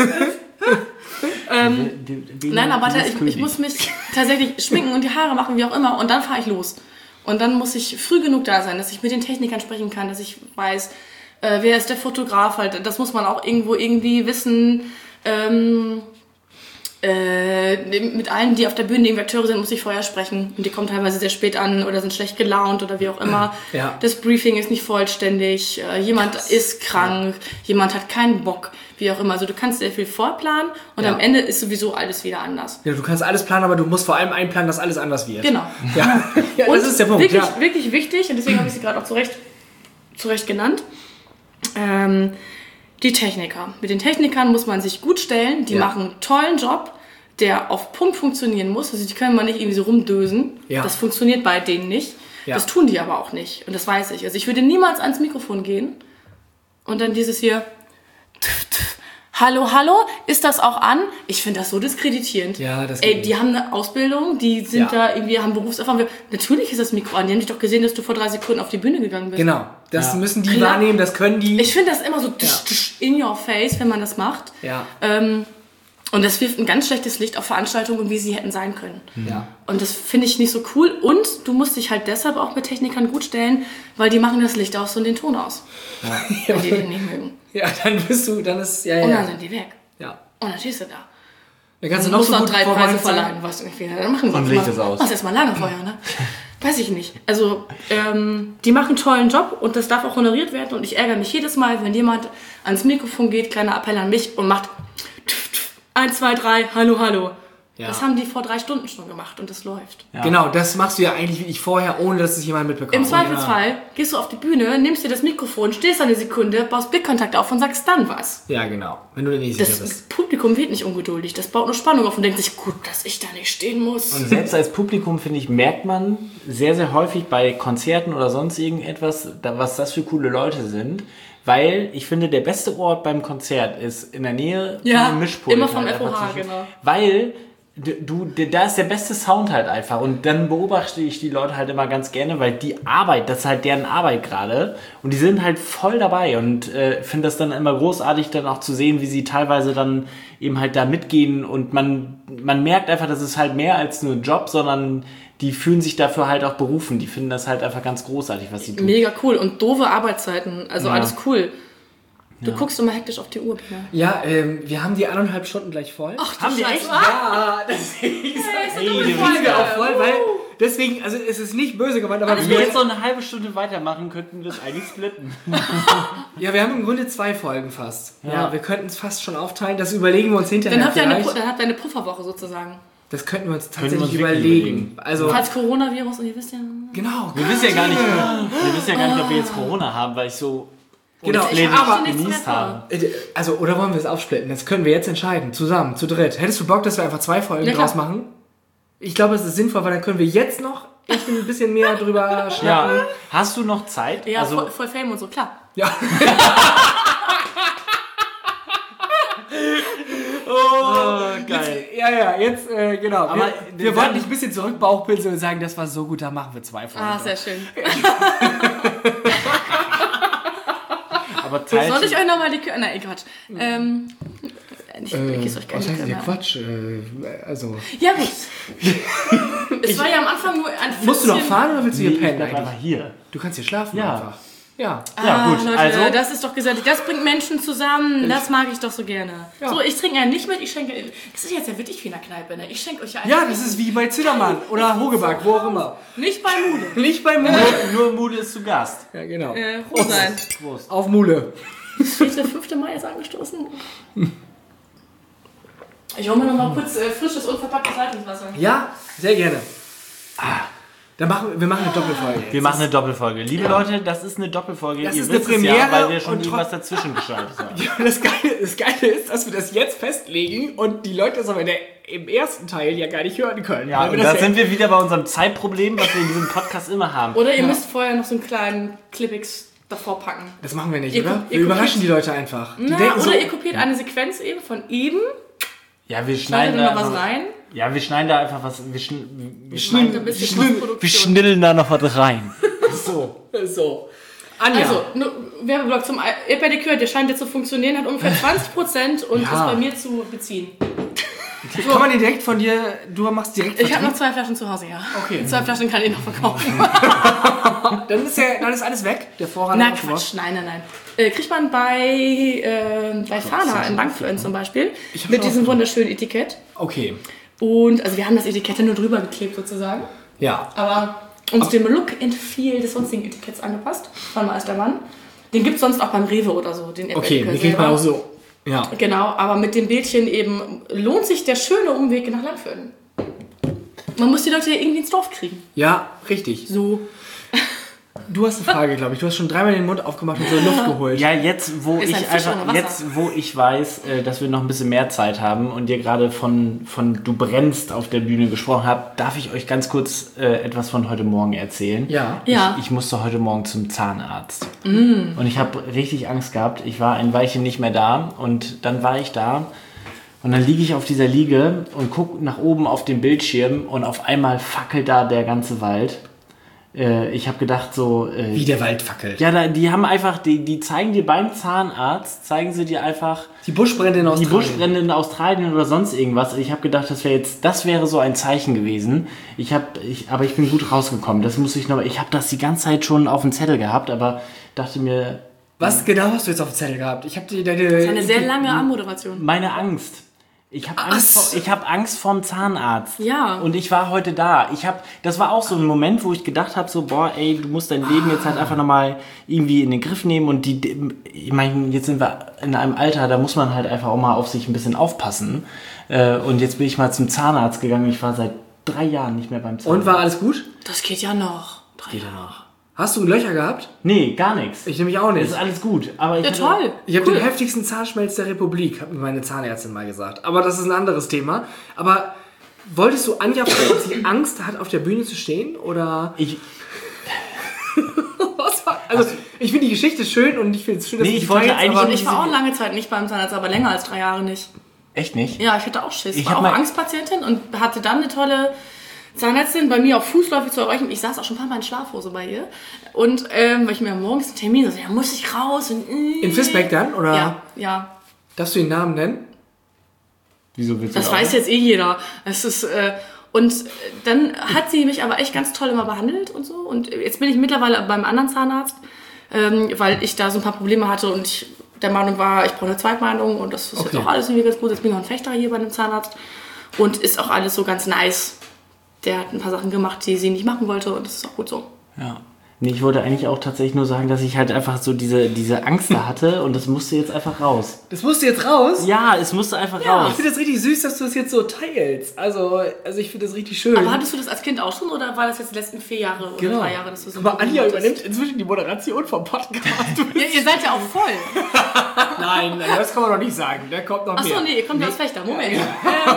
[SPEAKER 3] ähm, die, die, die nein, aber ich, ich muss mich tatsächlich schminken und die Haare machen, wie auch immer. Und dann fahre ich los. Und dann muss ich früh genug da sein, dass ich mit den Technikern sprechen kann, dass ich weiß, äh, wer ist der Fotograf halt. Das muss man auch irgendwo irgendwie wissen. Ähm, Äh, mit allen, die auf der Bühne die Akteure sind, muss ich vorher sprechen. Und die kommen teilweise sehr spät an oder sind schlecht gelaunt oder wie auch immer.
[SPEAKER 2] Ja.
[SPEAKER 3] Das Briefing ist nicht vollständig. Äh, jemand Krass. ist krank. Ja. Jemand hat keinen Bock. Wie auch immer. Also du kannst sehr viel vorplanen und ja. am Ende ist sowieso alles wieder anders.
[SPEAKER 2] Ja, du kannst alles planen, aber du musst vor allem einplanen, dass alles anders wird.
[SPEAKER 3] Genau.
[SPEAKER 2] Ja, ja das
[SPEAKER 3] und
[SPEAKER 2] ist der Punkt.
[SPEAKER 3] Wirklich,
[SPEAKER 2] ja.
[SPEAKER 3] wirklich wichtig, und deswegen habe ich sie gerade auch zurecht, zurecht genannt. Ähm, Die Techniker. Mit den Technikern muss man sich gut stellen. Die ja. machen einen tollen Job, der auf Punkt funktionieren muss. Also die können man nicht irgendwie so rumdösen. Ja. Das funktioniert bei denen nicht. Ja. Das tun die aber auch nicht. Und das weiß ich. Also ich würde niemals ans Mikrofon gehen und dann dieses hier Hallo, hallo, ist das auch an? Ich finde das so diskreditierend.
[SPEAKER 2] Ja, das geht
[SPEAKER 3] Ey, die haben eine Ausbildung, die sind
[SPEAKER 2] Ja.
[SPEAKER 3] da irgendwie, haben Berufserfahrung. Natürlich ist das Mikro an. Die haben dich doch gesehen, dass du vor drei Sekunden auf die Bühne gegangen bist.
[SPEAKER 2] Genau, das
[SPEAKER 1] Ja.
[SPEAKER 2] müssen die
[SPEAKER 3] Klar.
[SPEAKER 2] wahrnehmen, das können die.
[SPEAKER 3] Ich finde das immer so tsch, tsch, in your face, wenn man das macht.
[SPEAKER 2] Ja.
[SPEAKER 3] Ähm, und das wirft ein ganz schlechtes Licht auf Veranstaltungen, wie sie hätten sein können.
[SPEAKER 2] Ja.
[SPEAKER 3] Und das finde ich nicht so cool. Und du musst dich halt deshalb auch mit Technikern gut stellen, weil die machen das Licht aus und den Ton aus.
[SPEAKER 2] Ja.
[SPEAKER 3] Wenn die den nicht mögen.
[SPEAKER 2] Ja, dann bist du, dann ist, ja,
[SPEAKER 3] Und dann
[SPEAKER 2] ja.
[SPEAKER 3] sind die weg.
[SPEAKER 2] Ja.
[SPEAKER 3] Und dann stehst du da.
[SPEAKER 2] Dann kannst du
[SPEAKER 3] Du
[SPEAKER 2] noch
[SPEAKER 3] musst
[SPEAKER 2] so
[SPEAKER 3] noch
[SPEAKER 2] gut
[SPEAKER 3] drei Preise
[SPEAKER 2] vorbereitet sein.
[SPEAKER 3] verleihen, was irgendwie. Dann machen sie
[SPEAKER 1] Und
[SPEAKER 3] das
[SPEAKER 1] Licht
[SPEAKER 3] mal.
[SPEAKER 1] ist aus.
[SPEAKER 3] Machst erstmal Lagerfeuer, ne? Weiß ich nicht. Also, ähm, die machen einen tollen Job und das darf auch honoriert werden. Und ich ärgere mich jedes Mal, wenn jemand ans Mikrofon geht, kleiner Appell an mich und macht eins, zwei, drei, hallo, hallo.
[SPEAKER 2] Ja.
[SPEAKER 3] Das haben die vor drei Stunden schon gemacht und das läuft.
[SPEAKER 1] Ja.
[SPEAKER 2] Genau, das machst du ja eigentlich wie ich vorher, ohne dass es jemand mitbekommt.
[SPEAKER 3] Im Zweifelsfall gehst du auf die Bühne, nimmst dir das Mikrofon, stehst eine Sekunde, baust Blickkontakt auf und sagst dann was.
[SPEAKER 2] Ja, genau. Wenn du dir nicht sicher
[SPEAKER 3] Das
[SPEAKER 2] bist.
[SPEAKER 3] Publikum wird nicht ungeduldig. Das baut nur Spannung auf und denkt sich, gut, dass ich da nicht stehen muss.
[SPEAKER 1] Und selbst als Publikum, finde ich, merkt man sehr, sehr häufig bei Konzerten oder sonst irgendetwas, da- was das für coole Leute sind. Weil ich finde, der beste Ort beim Konzert ist in der Nähe
[SPEAKER 3] Ja,
[SPEAKER 1] von einem Mischpult.
[SPEAKER 3] immer vom
[SPEAKER 1] halt
[SPEAKER 3] F O H,
[SPEAKER 1] einfach zu-
[SPEAKER 3] genau.
[SPEAKER 1] Weil du, du, da ist der beste Sound halt einfach. Und dann beobachte ich die Leute halt immer ganz gerne, weil die Arbeit, das ist halt deren Arbeit gerade. Und die sind halt voll dabei. Und äh, finde das dann immer großartig, dann auch zu sehen, wie sie teilweise dann eben halt da mitgehen. Und man, man merkt einfach, das ist halt mehr als nur ein Job, sondern die fühlen sich dafür halt auch berufen. Die finden das halt einfach ganz großartig, was sie tun.
[SPEAKER 3] Mega cool. Und doofe Arbeitszeiten. Also
[SPEAKER 1] Ja.
[SPEAKER 3] alles cool. Du guckst immer hektisch auf die Uhr, Pina.
[SPEAKER 2] Ja, ähm, wir haben die anderthalb Stunden gleich voll.
[SPEAKER 3] Ach,
[SPEAKER 1] Haben die echt?
[SPEAKER 2] Ja, deswegen
[SPEAKER 3] ist
[SPEAKER 1] Hey,
[SPEAKER 3] eine
[SPEAKER 1] die
[SPEAKER 3] Folge.
[SPEAKER 2] sind wir auch voll, weil deswegen, also es ist nicht böse gemeint, aber
[SPEAKER 1] Wenn wir jetzt noch eine halbe Stunde weitermachen, könnten wir das eigentlich splitten.
[SPEAKER 2] ja, wir haben im Grunde zwei Folgen fast. Ja,
[SPEAKER 1] Ja.
[SPEAKER 2] wir könnten es fast schon aufteilen, das überlegen wir uns hinterher
[SPEAKER 3] Dann habt, ihr eine,
[SPEAKER 2] vielleicht.
[SPEAKER 3] Pu- dann habt ihr eine Pufferwoche sozusagen.
[SPEAKER 2] Das könnten wir uns
[SPEAKER 1] Könnten wir
[SPEAKER 2] tatsächlich
[SPEAKER 1] uns wirklich
[SPEAKER 2] überlegen.
[SPEAKER 1] überlegen.
[SPEAKER 2] Also,
[SPEAKER 3] Falls Coronavirus, und ihr wisst ja...
[SPEAKER 2] genau.
[SPEAKER 1] Wir wissen ja gar nicht, wir wissen ja gar nicht, ob wir jetzt Corona haben, weil ich so
[SPEAKER 2] Genau,
[SPEAKER 1] unflätig
[SPEAKER 2] aber-
[SPEAKER 1] genießt habe.
[SPEAKER 2] Äh, Also, oder wollen wir es aufsplitten? Das können wir jetzt entscheiden, zusammen, zu dritt. Hättest du Bock, dass wir einfach zwei Folgen
[SPEAKER 3] Ja, klar.
[SPEAKER 2] draus machen? Ich glaube, es ist sinnvoll, weil dann können wir jetzt noch echt ein bisschen mehr drüber schnacken.
[SPEAKER 1] Ja, hast du noch Zeit?
[SPEAKER 3] Ja,
[SPEAKER 1] also,
[SPEAKER 3] voll, voll Fame und so, klar.
[SPEAKER 2] Ja.
[SPEAKER 1] oh, geil.
[SPEAKER 2] Ja, ja, jetzt, äh, genau.
[SPEAKER 1] Aber
[SPEAKER 2] wir wir
[SPEAKER 1] dann-
[SPEAKER 2] wollten dich ein bisschen zurückbauchpinseln und sagen, das war so gut, da machen wir zwei Folgen.
[SPEAKER 3] Ah, sehr schön.
[SPEAKER 1] Aber Zeit.
[SPEAKER 3] Soll ich euch nochmal die... Kü- Nein, Quatsch. Ähm, ich
[SPEAKER 2] Äh,
[SPEAKER 3] gieß euch keine
[SPEAKER 2] was heißt
[SPEAKER 3] Likör
[SPEAKER 2] hier
[SPEAKER 3] mehr.
[SPEAKER 2] Quatsch? Äh, also.
[SPEAKER 3] Ja, gut. Es war ja am Anfang nur ein
[SPEAKER 2] Musst du noch
[SPEAKER 3] Fützchen-
[SPEAKER 2] fahren oder willst du
[SPEAKER 1] Nee,
[SPEAKER 2] hier
[SPEAKER 1] ich
[SPEAKER 2] pennen
[SPEAKER 1] bleib
[SPEAKER 2] eigentlich?
[SPEAKER 1] einfach hier.
[SPEAKER 2] Du kannst hier schlafen
[SPEAKER 1] Ja.
[SPEAKER 2] einfach. Ja.
[SPEAKER 1] Ja,
[SPEAKER 3] Ah,
[SPEAKER 1] gut,
[SPEAKER 3] Leute,
[SPEAKER 1] also-
[SPEAKER 3] das ist doch gesellig. Das bringt Menschen zusammen. Das mag ich doch so gerne.
[SPEAKER 2] Ja.
[SPEAKER 3] So, ich trinke ja nicht mit. Ich schenke. Das ist jetzt ja wirklich wie in der Kneipe, ne? Ich schenke euch ja
[SPEAKER 2] Ja,
[SPEAKER 3] einfach
[SPEAKER 2] das ist wie bei Zittermann oder Hogeback, wo auch immer.
[SPEAKER 3] nicht bei Mule.
[SPEAKER 2] Nicht bei Mule.
[SPEAKER 1] Nur Mude ist zu Gast.
[SPEAKER 2] Ja, genau.
[SPEAKER 3] Äh, froh sein.
[SPEAKER 1] Prost.
[SPEAKER 2] Auf Mule.
[SPEAKER 3] Ist der fünfte Mai jetzt angestoßen? Ich hole mir noch mal kurz äh, frisches, unverpacktes Leitungswasser.
[SPEAKER 2] Ja, sehr gerne. Dann machen wir, wir machen eine Doppelfolge.
[SPEAKER 1] Wir machen eine Doppelfolge. Liebe Leute, das ist eine Doppelfolge.
[SPEAKER 2] Das
[SPEAKER 1] Ihr
[SPEAKER 2] ist eine
[SPEAKER 1] wisst es ja,
[SPEAKER 2] Premiere
[SPEAKER 1] weil wir schon
[SPEAKER 2] und tro-
[SPEAKER 1] irgendwas dazwischen geschaltet haben.
[SPEAKER 2] Ja, das, Geile, das Geile ist, dass wir das jetzt festlegen und die Leute das aber in der, im ersten Teil ja gar nicht hören können.
[SPEAKER 1] Ja,
[SPEAKER 2] weil wir
[SPEAKER 1] und
[SPEAKER 2] das
[SPEAKER 1] da sind wir wieder bei unserem Zeitproblem, was wir in diesem Podcast immer haben.
[SPEAKER 3] Oder ihr müsst vorher noch so einen kleinen Clippix davor packen.
[SPEAKER 2] Das machen wir nicht,
[SPEAKER 3] Ihr
[SPEAKER 2] oder?
[SPEAKER 3] guckt- ihr
[SPEAKER 2] Wir überraschen
[SPEAKER 3] guckt-
[SPEAKER 2] die Leute einfach. Die
[SPEAKER 3] Na,
[SPEAKER 2] denken
[SPEAKER 3] oder
[SPEAKER 2] so,
[SPEAKER 3] ihr kopiert eine Sequenz eben von eben,
[SPEAKER 1] Ja, wir
[SPEAKER 3] schneidet
[SPEAKER 1] schneiden
[SPEAKER 3] da
[SPEAKER 1] da
[SPEAKER 3] noch was
[SPEAKER 1] einfach-
[SPEAKER 3] rein.
[SPEAKER 1] Ja, wir schneiden da einfach was. Wir, schn wir,
[SPEAKER 3] Meint ein bisschen
[SPEAKER 1] wir
[SPEAKER 3] Postproduktion.
[SPEAKER 1] schnillen da noch was rein.
[SPEAKER 2] so. So. Anja.
[SPEAKER 3] Also, nur Werbeblock zum Erdbeerdekür, der scheint jetzt zu funktionieren, hat ungefähr zwanzig Prozent und
[SPEAKER 2] Ja.
[SPEAKER 3] ist bei mir zu beziehen.
[SPEAKER 2] Kann man den direkt von dir, du machst direkt
[SPEAKER 3] Ich habe noch
[SPEAKER 2] Vertrieb?
[SPEAKER 3] zwei Flaschen zu Hause, ja.
[SPEAKER 2] Okay.
[SPEAKER 3] Die zwei Flaschen kann ich noch verkaufen.
[SPEAKER 2] Dann ist, ja, dann ist alles weg, der Vorrat.
[SPEAKER 3] Na
[SPEAKER 2] ist
[SPEAKER 3] Quatsch, nein, nein, nein. Äh, kriegt man bei, äh, bei Fana in Langflöhen zum Beispiel,
[SPEAKER 2] Ich hab
[SPEAKER 3] mit
[SPEAKER 2] schon
[SPEAKER 3] diesem
[SPEAKER 2] aufgemacht.
[SPEAKER 3] wunderschönen Etikett.
[SPEAKER 2] Okay.
[SPEAKER 3] Und, also wir haben das Etikett nur drüber geklebt sozusagen,
[SPEAKER 2] Ja.
[SPEAKER 3] aber uns dem Look and Feel des sonstigen Etiketts angepasst, von Meistermann. Den gibt es sonst auch beim Rewe oder so, den
[SPEAKER 2] Okay,
[SPEAKER 3] Erdbeerdekür
[SPEAKER 2] die kriegt man
[SPEAKER 3] selber.
[SPEAKER 2] auch so. Ja.
[SPEAKER 3] Genau, aber mit dem Bildchen eben lohnt sich der schöne Umweg nach Langflöhen. Man muss die Leute ja irgendwie ins Dorf kriegen.
[SPEAKER 2] Ja, richtig.
[SPEAKER 3] So.
[SPEAKER 2] du hast eine Frage, glaube ich. Du hast schon dreimal den Mund aufgemacht und so Luft geholt.
[SPEAKER 1] Ja, jetzt wo
[SPEAKER 3] Ist ein
[SPEAKER 1] ich
[SPEAKER 3] Fisch
[SPEAKER 1] einfach,
[SPEAKER 3] ohne Wasser.
[SPEAKER 1] jetzt wo ich weiß, äh, dass wir noch ein bisschen mehr Zeit haben und ihr gerade von, von Du brennst auf der Bühne gesprochen habt, darf ich euch ganz kurz äh, etwas von heute Morgen erzählen.
[SPEAKER 2] Ja.
[SPEAKER 3] Ja.
[SPEAKER 1] Ich, ich musste heute Morgen zum Zahnarzt. Mm. Und ich habe richtig Angst gehabt. Ich war ein Weilchen nicht mehr da und dann war ich da. Und dann liege ich auf dieser Liege und gucke nach oben auf den Bildschirm und auf einmal fackelt da der ganze Wald. Äh, ich habe gedacht so... Äh,
[SPEAKER 2] Wie der Wald fackelt.
[SPEAKER 1] Ja, da, die haben einfach, die, die zeigen dir beim Zahnarzt, zeigen sie dir einfach
[SPEAKER 2] Die Buschbrände in
[SPEAKER 1] die
[SPEAKER 2] Australien.
[SPEAKER 1] Buschbrände in Australien oder sonst irgendwas. Ich habe gedacht, das wäre jetzt, das wäre so ein Zeichen gewesen. Ich habe, ich, aber ich bin gut rausgekommen. Das muss ich noch. Ich habe das die ganze Zeit schon auf dem Zettel gehabt, aber dachte mir,
[SPEAKER 2] Was genau hast du jetzt auf dem Zettel gehabt? Ich habe die deine.
[SPEAKER 3] Das ist eine sehr lange Anmoderation.
[SPEAKER 1] meine Angst. Ich habe Angst,
[SPEAKER 2] Ach.
[SPEAKER 1] vor, ich hab Angst vorm Zahnarzt.
[SPEAKER 3] Ja.
[SPEAKER 1] Und ich war heute da. Ich hab, das war auch so ein Moment, wo ich gedacht habe, so, boah, ey, du musst dein Leben jetzt halt einfach nochmal irgendwie in den Griff nehmen. Und die, ich meine, jetzt sind wir in einem Alter, da muss man halt einfach auch mal auf sich ein bisschen aufpassen. Äh, Und jetzt bin ich mal zum Zahnarzt gegangen. Ich war seit drei Jahren nicht mehr beim Zahnarzt.
[SPEAKER 2] Und war alles gut?
[SPEAKER 3] Das geht ja noch. Drei
[SPEAKER 1] Geht ja
[SPEAKER 3] Jahre.
[SPEAKER 1] noch.
[SPEAKER 2] Hast du Löcher gehabt?
[SPEAKER 1] Nee, gar nichts.
[SPEAKER 2] Ich nämlich auch nicht.
[SPEAKER 1] Es ist alles gut. Aber ich
[SPEAKER 3] Ja,
[SPEAKER 1] hatte-
[SPEAKER 3] toll.
[SPEAKER 2] Ich habe
[SPEAKER 3] Cool.
[SPEAKER 2] den heftigsten Zahnschmelz der Republik, hat mir meine Zahnärztin mal gesagt. Aber das ist ein anderes Thema. Aber wolltest du Anja fragen, ob sie Angst hat, auf der Bühne zu stehen? Oder
[SPEAKER 1] Ich,
[SPEAKER 2] was war? Also, ich finde die Geschichte schön und ich finde es schön, dass
[SPEAKER 1] Nee,
[SPEAKER 2] du
[SPEAKER 1] ich
[SPEAKER 2] die
[SPEAKER 1] wollte
[SPEAKER 2] teilst,
[SPEAKER 1] eigentlich
[SPEAKER 2] aber
[SPEAKER 3] Und ich war auch lange Zeit nicht beim Zahnarzt, aber länger als drei Jahre nicht.
[SPEAKER 1] echt nicht?
[SPEAKER 3] Ja, ich hatte auch Schiss.
[SPEAKER 1] Ich
[SPEAKER 3] Ich war
[SPEAKER 1] hab
[SPEAKER 3] auch
[SPEAKER 1] mal-
[SPEAKER 3] Angstpatientin und hatte dann eine tolle Zahnärztin bei mir auf fußläufig zu erreichen. Ich saß auch schon ein paar Mal in Schlafhose bei ihr. Und ähm, weil ich mir morgens einen Termin so, ja, muss ich raus. Und, äh,
[SPEAKER 2] in Fisbeck dann? Oder
[SPEAKER 3] Ja, ja.
[SPEAKER 2] darfst du den Namen nennen?
[SPEAKER 1] Wieso willst du
[SPEAKER 3] Das
[SPEAKER 1] auch
[SPEAKER 3] weiß jetzt eh jeder. Es ist, äh, und dann hat sie mich aber echt ganz toll immer behandelt und so. Und jetzt bin ich mittlerweile beim anderen Zahnarzt, ähm, weil ich da so ein paar Probleme hatte und ich der Meinung war, ich brauche eine Zweitmeinung und das ist
[SPEAKER 2] Okay.
[SPEAKER 3] jetzt auch alles irgendwie ganz gut. Jetzt bin ich noch ein Fechter hier bei dem Zahnarzt und ist auch alles so ganz nice. Der hat ein paar Sachen gemacht, die sie nicht machen wollte und das ist auch gut so.
[SPEAKER 1] Ja. Nee, ich wollte eigentlich auch tatsächlich nur sagen, dass ich halt einfach so diese, diese Angst da hatte und das musste jetzt einfach raus.
[SPEAKER 2] Das musst du jetzt raus?
[SPEAKER 1] Ja, es musste einfach
[SPEAKER 2] Ich
[SPEAKER 1] raus.
[SPEAKER 2] finde das richtig süß, dass du es jetzt so teilst. Also, also ich finde das richtig schön.
[SPEAKER 3] Aber hattest du das als Kind auch schon oder war das jetzt die letzten vier Jahre oder
[SPEAKER 2] genau.
[SPEAKER 3] drei Jahre, dass du so ein
[SPEAKER 2] Aber
[SPEAKER 3] Problem
[SPEAKER 2] Anja
[SPEAKER 3] hattest?
[SPEAKER 2] übernimmt inzwischen die Moderation vom Podcast.
[SPEAKER 3] Ja, ihr seid ja auch voll.
[SPEAKER 2] Nein, das kann man doch nicht sagen. Da kommt noch mehr.
[SPEAKER 3] Achso, nee, ihr kommt ja aus Fechter. Moment. Ähm,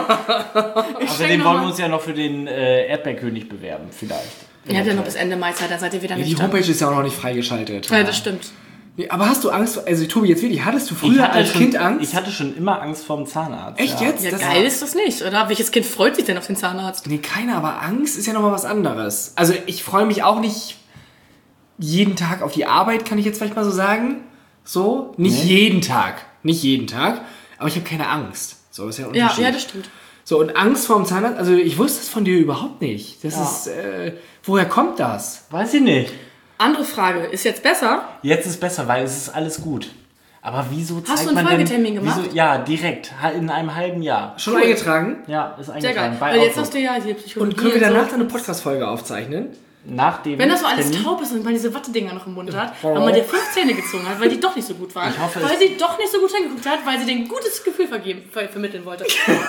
[SPEAKER 3] ich
[SPEAKER 1] Außerdem
[SPEAKER 3] schenke
[SPEAKER 1] wollen
[SPEAKER 3] noch
[SPEAKER 1] wir uns ja noch für den äh, Erdbeerkönig bewerben, vielleicht.
[SPEAKER 3] Ihr habt ja noch bis Ende Mai Zeit, dann seid ihr wieder
[SPEAKER 2] Ja,
[SPEAKER 3] nicht
[SPEAKER 2] die
[SPEAKER 3] da.
[SPEAKER 2] Homepage ist ja auch noch nicht freigeschaltet.
[SPEAKER 3] Ja, das stimmt.
[SPEAKER 2] Nee, aber hast du Angst vor, also Tobi, jetzt wirklich, hattest du
[SPEAKER 1] Ich
[SPEAKER 2] früher
[SPEAKER 1] hatte
[SPEAKER 2] als
[SPEAKER 1] schon,
[SPEAKER 2] Kind Angst?
[SPEAKER 1] Ich hatte schon immer Angst vor dem Zahnarzt.
[SPEAKER 2] Echt
[SPEAKER 1] ja.
[SPEAKER 2] jetzt?
[SPEAKER 3] Ja,
[SPEAKER 2] Das-
[SPEAKER 3] geil ist das nicht, oder? Welches Kind freut sich denn auf den Zahnarzt?
[SPEAKER 2] Nee, keiner, aber Angst ist ja nochmal was anderes. Also ich freue mich auch nicht jeden Tag auf die Arbeit, kann ich jetzt vielleicht mal so sagen. So, nicht
[SPEAKER 1] Nee.
[SPEAKER 2] jeden Tag. Nicht jeden Tag, aber ich habe keine Angst. So ist ja ein
[SPEAKER 3] Ja,
[SPEAKER 2] Unterschied.
[SPEAKER 3] ja, das stimmt.
[SPEAKER 2] So, und Angst vor dem Zahnarzt, also ich wusste es von dir überhaupt nicht. Das
[SPEAKER 1] Ja.
[SPEAKER 2] ist, äh, woher kommt das?
[SPEAKER 1] Weiß ich nicht.
[SPEAKER 3] Andere Frage, ist jetzt besser?
[SPEAKER 1] Jetzt ist besser, weil es ist alles gut. Aber wieso zeigt
[SPEAKER 3] Hast du einen
[SPEAKER 1] man
[SPEAKER 3] Folgetermin
[SPEAKER 1] denn,
[SPEAKER 3] gemacht?
[SPEAKER 1] Wieso, ja, direkt, ha- in einem halben Jahr.
[SPEAKER 2] Schon
[SPEAKER 3] Cool.
[SPEAKER 2] eingetragen?
[SPEAKER 1] Ja, ist
[SPEAKER 3] Sehr
[SPEAKER 1] eingetragen.
[SPEAKER 3] geil.
[SPEAKER 1] Bei
[SPEAKER 3] Weil jetzt
[SPEAKER 1] Outlook.
[SPEAKER 3] hast du ja hier Psychologie
[SPEAKER 2] Und können wir
[SPEAKER 3] und
[SPEAKER 2] danach
[SPEAKER 3] so.
[SPEAKER 2] dann eine Podcast-Folge aufzeichnen?
[SPEAKER 1] Nach dem
[SPEAKER 3] Wenn das so alles
[SPEAKER 1] Termin-
[SPEAKER 3] taub ist und man diese Wattedinger noch im Mund hat, weil man dir fünf Zähne gezogen hat, weil die doch nicht so gut waren.
[SPEAKER 1] Ich hoffe,
[SPEAKER 3] weil
[SPEAKER 1] es-
[SPEAKER 3] sie doch nicht so gut hingeguckt hat, weil sie dir ein gutes Gefühl vergeben, ver vermitteln wollte.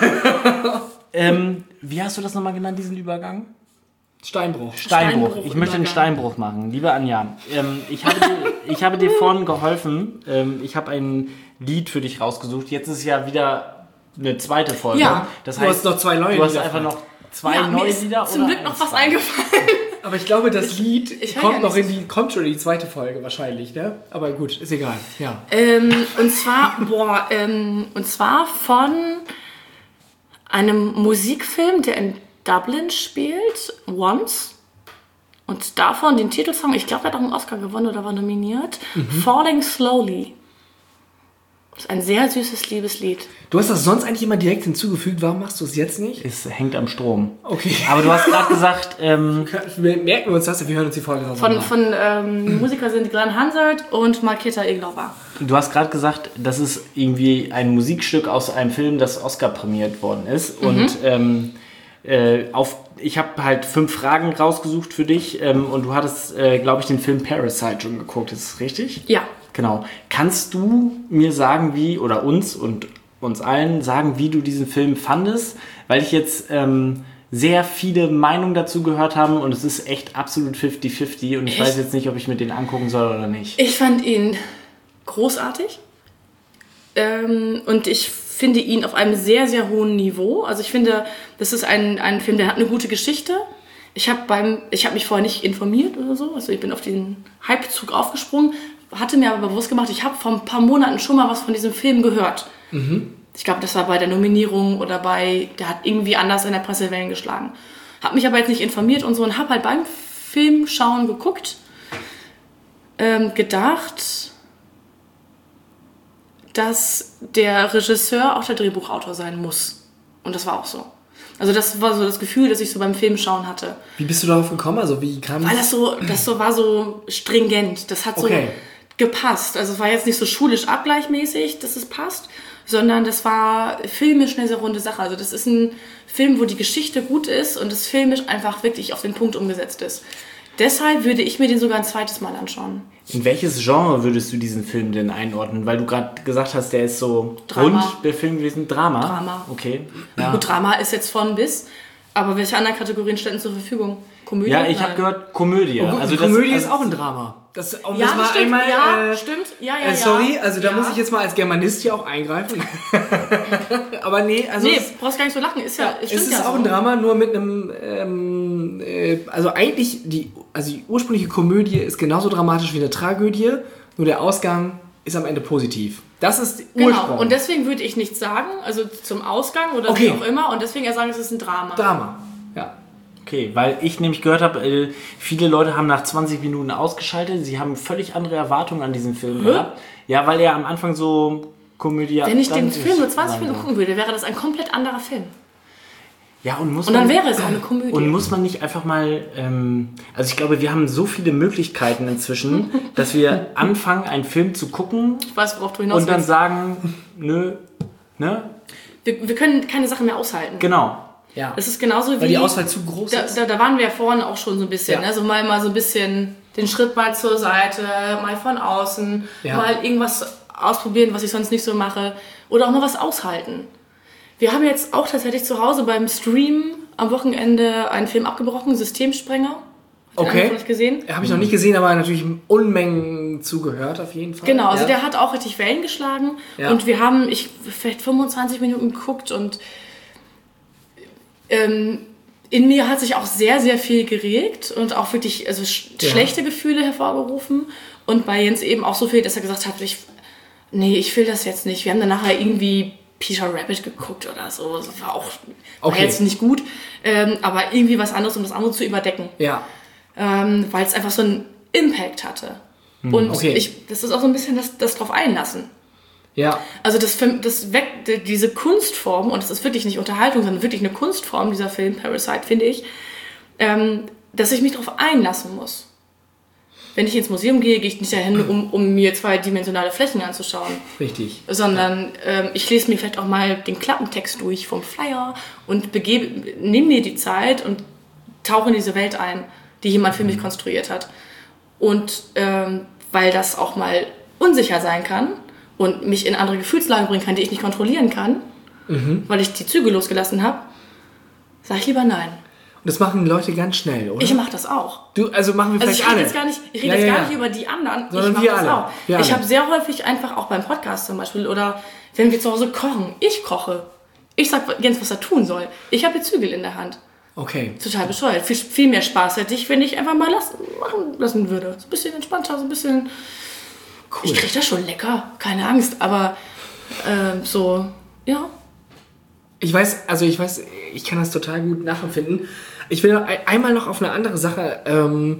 [SPEAKER 1] Ähm, wie hast du das nochmal genannt, diesen Übergang?
[SPEAKER 2] Steinbruch.
[SPEAKER 1] Steinbruch.
[SPEAKER 3] Steinbruch
[SPEAKER 1] Ich möchte einen
[SPEAKER 3] Übergang.
[SPEAKER 1] Steinbruch machen. Liebe Anja, ähm, ich, habe dir, ich habe dir vorhin geholfen. Ähm, ich habe ein Lied für dich rausgesucht. Jetzt ist ja wieder eine zweite Folge.
[SPEAKER 3] Ja.
[SPEAKER 1] Das
[SPEAKER 2] Du
[SPEAKER 1] heißt,
[SPEAKER 2] hast noch zwei neue
[SPEAKER 1] Du hast
[SPEAKER 2] Lieder
[SPEAKER 1] einfach
[SPEAKER 2] frei.
[SPEAKER 1] noch zwei
[SPEAKER 3] Ja, mir
[SPEAKER 1] neue
[SPEAKER 3] ist
[SPEAKER 1] Lieder.
[SPEAKER 3] zum
[SPEAKER 1] oder
[SPEAKER 3] Glück noch
[SPEAKER 1] eins,
[SPEAKER 3] was
[SPEAKER 1] zwei?
[SPEAKER 3] eingefallen.
[SPEAKER 2] Aber ich glaube, das Lied
[SPEAKER 3] ich höre
[SPEAKER 2] kommt
[SPEAKER 3] ja
[SPEAKER 2] noch in
[SPEAKER 3] nicht.
[SPEAKER 2] die, kommt schon in die zweite Folge wahrscheinlich, ne? Aber gut, ist egal. Ja.
[SPEAKER 3] Ähm, und zwar, boah, ähm, und zwar von einem Musikfilm, der in Dublin spielt, Once. Und davon den Titelsong, ich glaube, er hat auch einen Oscar gewonnen oder war nominiert, Falling Slowly. Das ist ein sehr süßes Liebeslied.
[SPEAKER 2] Du hast das sonst eigentlich immer direkt hinzugefügt. Warum machst du es jetzt nicht?
[SPEAKER 1] Es hängt am Strom.
[SPEAKER 2] Okay.
[SPEAKER 1] Aber du hast gerade gesagt, ähm,
[SPEAKER 2] Wir merken uns das, wir hören uns die Folge sonst
[SPEAKER 3] Von,
[SPEAKER 2] noch
[SPEAKER 3] von ähm, Musiker sind Glenn Hansard und Marketa Eglover.
[SPEAKER 1] du hast gerade gesagt, das ist irgendwie ein Musikstück aus einem Film, das Oscar prämiert worden ist. Und ähm, äh, auf, ich habe halt fünf Fragen rausgesucht für dich. Ähm, und du hattest, äh, glaube ich, den Film Parasite schon geguckt. Ist das richtig?
[SPEAKER 3] Ja.
[SPEAKER 1] Genau. Kannst du mir sagen, wie, oder uns und uns allen sagen, wie du diesen Film fandest? Weil ich jetzt ähm, sehr viele Meinungen dazu gehört haben und es ist echt absolut fifty fifty und ich
[SPEAKER 3] Echt?
[SPEAKER 1] weiß jetzt nicht, ob ich mir den angucken soll oder nicht.
[SPEAKER 3] Ich fand ihn großartig ähm, und ich finde ihn auf einem sehr, sehr hohen Niveau. Also ich finde, das ist ein, ein Film, der hat eine gute Geschichte. Ich habe beim, ich habe mich vorher nicht informiert oder so, also ich bin auf den Hypezug aufgesprungen, hatte mir aber bewusst gemacht, ich habe vor ein paar Monaten schon mal was von diesem Film gehört. Mhm. Ich glaube, das war bei der Nominierung oder bei, der hat irgendwie anders in der Presse Wellen geschlagen. Habe mich aber jetzt nicht informiert und so und habe halt beim Filmschauen geguckt, ähm, gedacht, dass der Regisseur auch der Drehbuchautor sein muss. Und das war auch so. Also das war so das Gefühl, das ich so beim Filmschauen hatte.
[SPEAKER 2] Wie bist du darauf gekommen? Also wie kam
[SPEAKER 3] Weil das so, das so war so stringent. Das hat so
[SPEAKER 2] Okay.
[SPEAKER 3] gepasst. Also es war jetzt nicht so schulisch abgleichmäßig, dass es passt, sondern das war filmisch eine sehr runde Sache. Also das ist ein Film, wo die Geschichte gut ist und das filmisch einfach wirklich auf den Punkt umgesetzt ist. Deshalb würde ich mir den sogar ein zweites Mal anschauen.
[SPEAKER 1] In welches Genre würdest du diesen Film denn einordnen? Weil du gerade gesagt hast, der ist so
[SPEAKER 3] Drama.
[SPEAKER 1] rund, der Film gewesen. Drama?
[SPEAKER 3] Drama.
[SPEAKER 1] Okay. Ja,
[SPEAKER 3] Gut, Drama ist jetzt von bis, aber welche anderen Kategorien stellen zur Verfügung? Komödie?
[SPEAKER 1] ja ich
[SPEAKER 3] Nein.
[SPEAKER 1] habe gehört Komödie.
[SPEAKER 2] Oh, gut,
[SPEAKER 1] also
[SPEAKER 2] also Komödie
[SPEAKER 1] das,
[SPEAKER 2] ist auch ein Drama. Das, um
[SPEAKER 3] Ja,
[SPEAKER 2] das mal
[SPEAKER 3] stimmt,
[SPEAKER 2] einmal,
[SPEAKER 3] ja,
[SPEAKER 2] äh,
[SPEAKER 3] stimmt. Ja, ja,
[SPEAKER 2] äh, sorry,
[SPEAKER 3] ja.
[SPEAKER 2] also da
[SPEAKER 3] ja.
[SPEAKER 2] muss ich jetzt mal als Germanist hier auch eingreifen. Aber nee, also
[SPEAKER 3] Nee,
[SPEAKER 2] es,
[SPEAKER 3] brauchst gar nicht so lachen. Ist ja,
[SPEAKER 2] es
[SPEAKER 3] stimmt
[SPEAKER 2] ist
[SPEAKER 3] ja
[SPEAKER 2] auch
[SPEAKER 3] so.
[SPEAKER 2] ein Drama, nur mit einem, ähm, äh, also eigentlich, die, also die ursprüngliche Komödie ist genauso dramatisch wie eine Tragödie, nur der Ausgang ist am Ende positiv. Das ist der
[SPEAKER 3] Genau,
[SPEAKER 2] Ursprung.
[SPEAKER 3] und deswegen würde ich nichts sagen, also zum Ausgang oder
[SPEAKER 2] Okay.
[SPEAKER 3] wie auch immer, und deswegen eher sagen, es ist ein Drama.
[SPEAKER 2] Drama, ja.
[SPEAKER 1] Okay, weil ich nämlich gehört habe, äh, viele Leute haben nach zwanzig Minuten ausgeschaltet. Sie haben völlig andere Erwartungen an diesen Film gehabt. Ja, weil er am Anfang so Komödie...
[SPEAKER 3] Wenn ich den
[SPEAKER 1] dann
[SPEAKER 3] Film nur zwanzig
[SPEAKER 1] sein
[SPEAKER 3] Minuten
[SPEAKER 1] soll.
[SPEAKER 3] gucken würde, wäre das ein komplett anderer Film.
[SPEAKER 1] Ja, und muss
[SPEAKER 3] Und dann
[SPEAKER 1] man,
[SPEAKER 3] wäre es auch eine Komödie.
[SPEAKER 1] Und muss man nicht einfach mal... Ähm, also ich glaube, wir haben so viele Möglichkeiten inzwischen, dass wir anfangen, einen Film zu gucken
[SPEAKER 3] Ich weiß, worauf du hinaus
[SPEAKER 1] und dann
[SPEAKER 3] willst.
[SPEAKER 1] sagen, nö, ne?
[SPEAKER 3] Wir, wir können keine Sachen mehr aushalten.
[SPEAKER 1] Genau.
[SPEAKER 2] Ja.
[SPEAKER 3] Das ist genauso wie...
[SPEAKER 2] Weil die Auswahl zu groß
[SPEAKER 3] da,
[SPEAKER 2] ist.
[SPEAKER 3] da, da waren wir ja vorhin auch schon so ein bisschen,
[SPEAKER 2] Ja.
[SPEAKER 3] ne? So mal, mal so ein bisschen den Schritt mal zur Seite, mal von außen,
[SPEAKER 2] Ja.
[SPEAKER 3] mal irgendwas ausprobieren, was ich sonst nicht so mache. Oder auch mal was aushalten. Wir haben jetzt auch tatsächlich zu Hause beim Stream am Wochenende einen Film abgebrochen, Systemsprenger. Hat
[SPEAKER 2] Okay.
[SPEAKER 3] einer von euch gesehen?
[SPEAKER 2] Habe ich noch nicht gesehen, aber natürlich Unmengen zugehört auf jeden Fall.
[SPEAKER 3] Genau, also
[SPEAKER 2] ja.
[SPEAKER 3] der hat auch richtig Wellen geschlagen.
[SPEAKER 2] Ja.
[SPEAKER 3] Und wir haben, ich vielleicht fünfundzwanzig Minuten geguckt und ähm, in mir hat sich auch sehr, sehr viel geregt und auch wirklich also sch
[SPEAKER 2] Ja.
[SPEAKER 3] schlechte Gefühle hervorgerufen. Und bei Jens eben auch so viel, dass er gesagt hat, ich, nee, ich will das jetzt nicht. Wir haben dann nachher irgendwie Peter Rabbit geguckt oder so. Das war auch war
[SPEAKER 2] Okay.
[SPEAKER 3] jetzt nicht gut, ähm, aber irgendwie was anderes, um das andere zu überdecken.
[SPEAKER 2] Ja.
[SPEAKER 3] Ähm, weil es einfach so einen Impact hatte. Und
[SPEAKER 2] okay.
[SPEAKER 3] ich, das ist auch so ein bisschen das, das drauf einlassen.
[SPEAKER 2] Ja.
[SPEAKER 3] Also das, das weckt diese Kunstform, und das ist wirklich nicht Unterhaltung, sondern wirklich eine Kunstform, dieser Film Parasite, finde ich, ähm, dass ich mich darauf einlassen muss. Wenn ich ins Museum gehe, gehe ich nicht dahin, um, um mir zweidimensionale Flächen anzuschauen.
[SPEAKER 2] Richtig.
[SPEAKER 3] Sondern ähm, ich lese mir vielleicht auch mal den Klappentext durch vom Flyer und begebe, nehme mir die Zeit und tauche in diese Welt ein, die jemand für mich konstruiert hat. Und ähm, weil das auch mal unsicher sein kann und mich in andere Gefühlslagen bringen kann, die ich nicht kontrollieren kann, mhm. weil ich die Züge losgelassen habe, sage ich lieber nein.
[SPEAKER 2] Und das machen die Leute ganz schnell, oder?
[SPEAKER 3] Ich mache das auch.
[SPEAKER 2] Du, also machen wir
[SPEAKER 3] Also
[SPEAKER 2] vielleicht
[SPEAKER 3] ich rede
[SPEAKER 2] alle.
[SPEAKER 3] jetzt gar nicht, ich rede
[SPEAKER 2] Ja,
[SPEAKER 3] jetzt
[SPEAKER 2] ja,
[SPEAKER 3] gar
[SPEAKER 2] ja.
[SPEAKER 3] nicht über die anderen,
[SPEAKER 2] Sondern
[SPEAKER 3] ich mache
[SPEAKER 2] wir
[SPEAKER 3] das
[SPEAKER 2] alle.
[SPEAKER 3] auch.
[SPEAKER 2] Wir
[SPEAKER 3] Ich
[SPEAKER 2] alle.
[SPEAKER 3] habe sehr häufig einfach auch beim Podcast zum Beispiel oder wenn wir zu Hause kochen, ich koche. Ich sag Jens, was er tun soll. Ich habe die Zügel in der Hand.
[SPEAKER 2] Okay.
[SPEAKER 3] Total bescheuert. Viel, viel mehr Spaß hätte ich, wenn ich einfach mal lassen, machen lassen würde. So ein bisschen entspannter, so ein bisschen...
[SPEAKER 2] Cool.
[SPEAKER 3] Ich kriege das schon lecker, keine Angst. Aber ähm, so, ja.
[SPEAKER 2] Ich weiß, also ich weiß, ich kann das total gut nachempfinden. Ich will noch ein- einmal noch auf eine andere Sache. Ähm,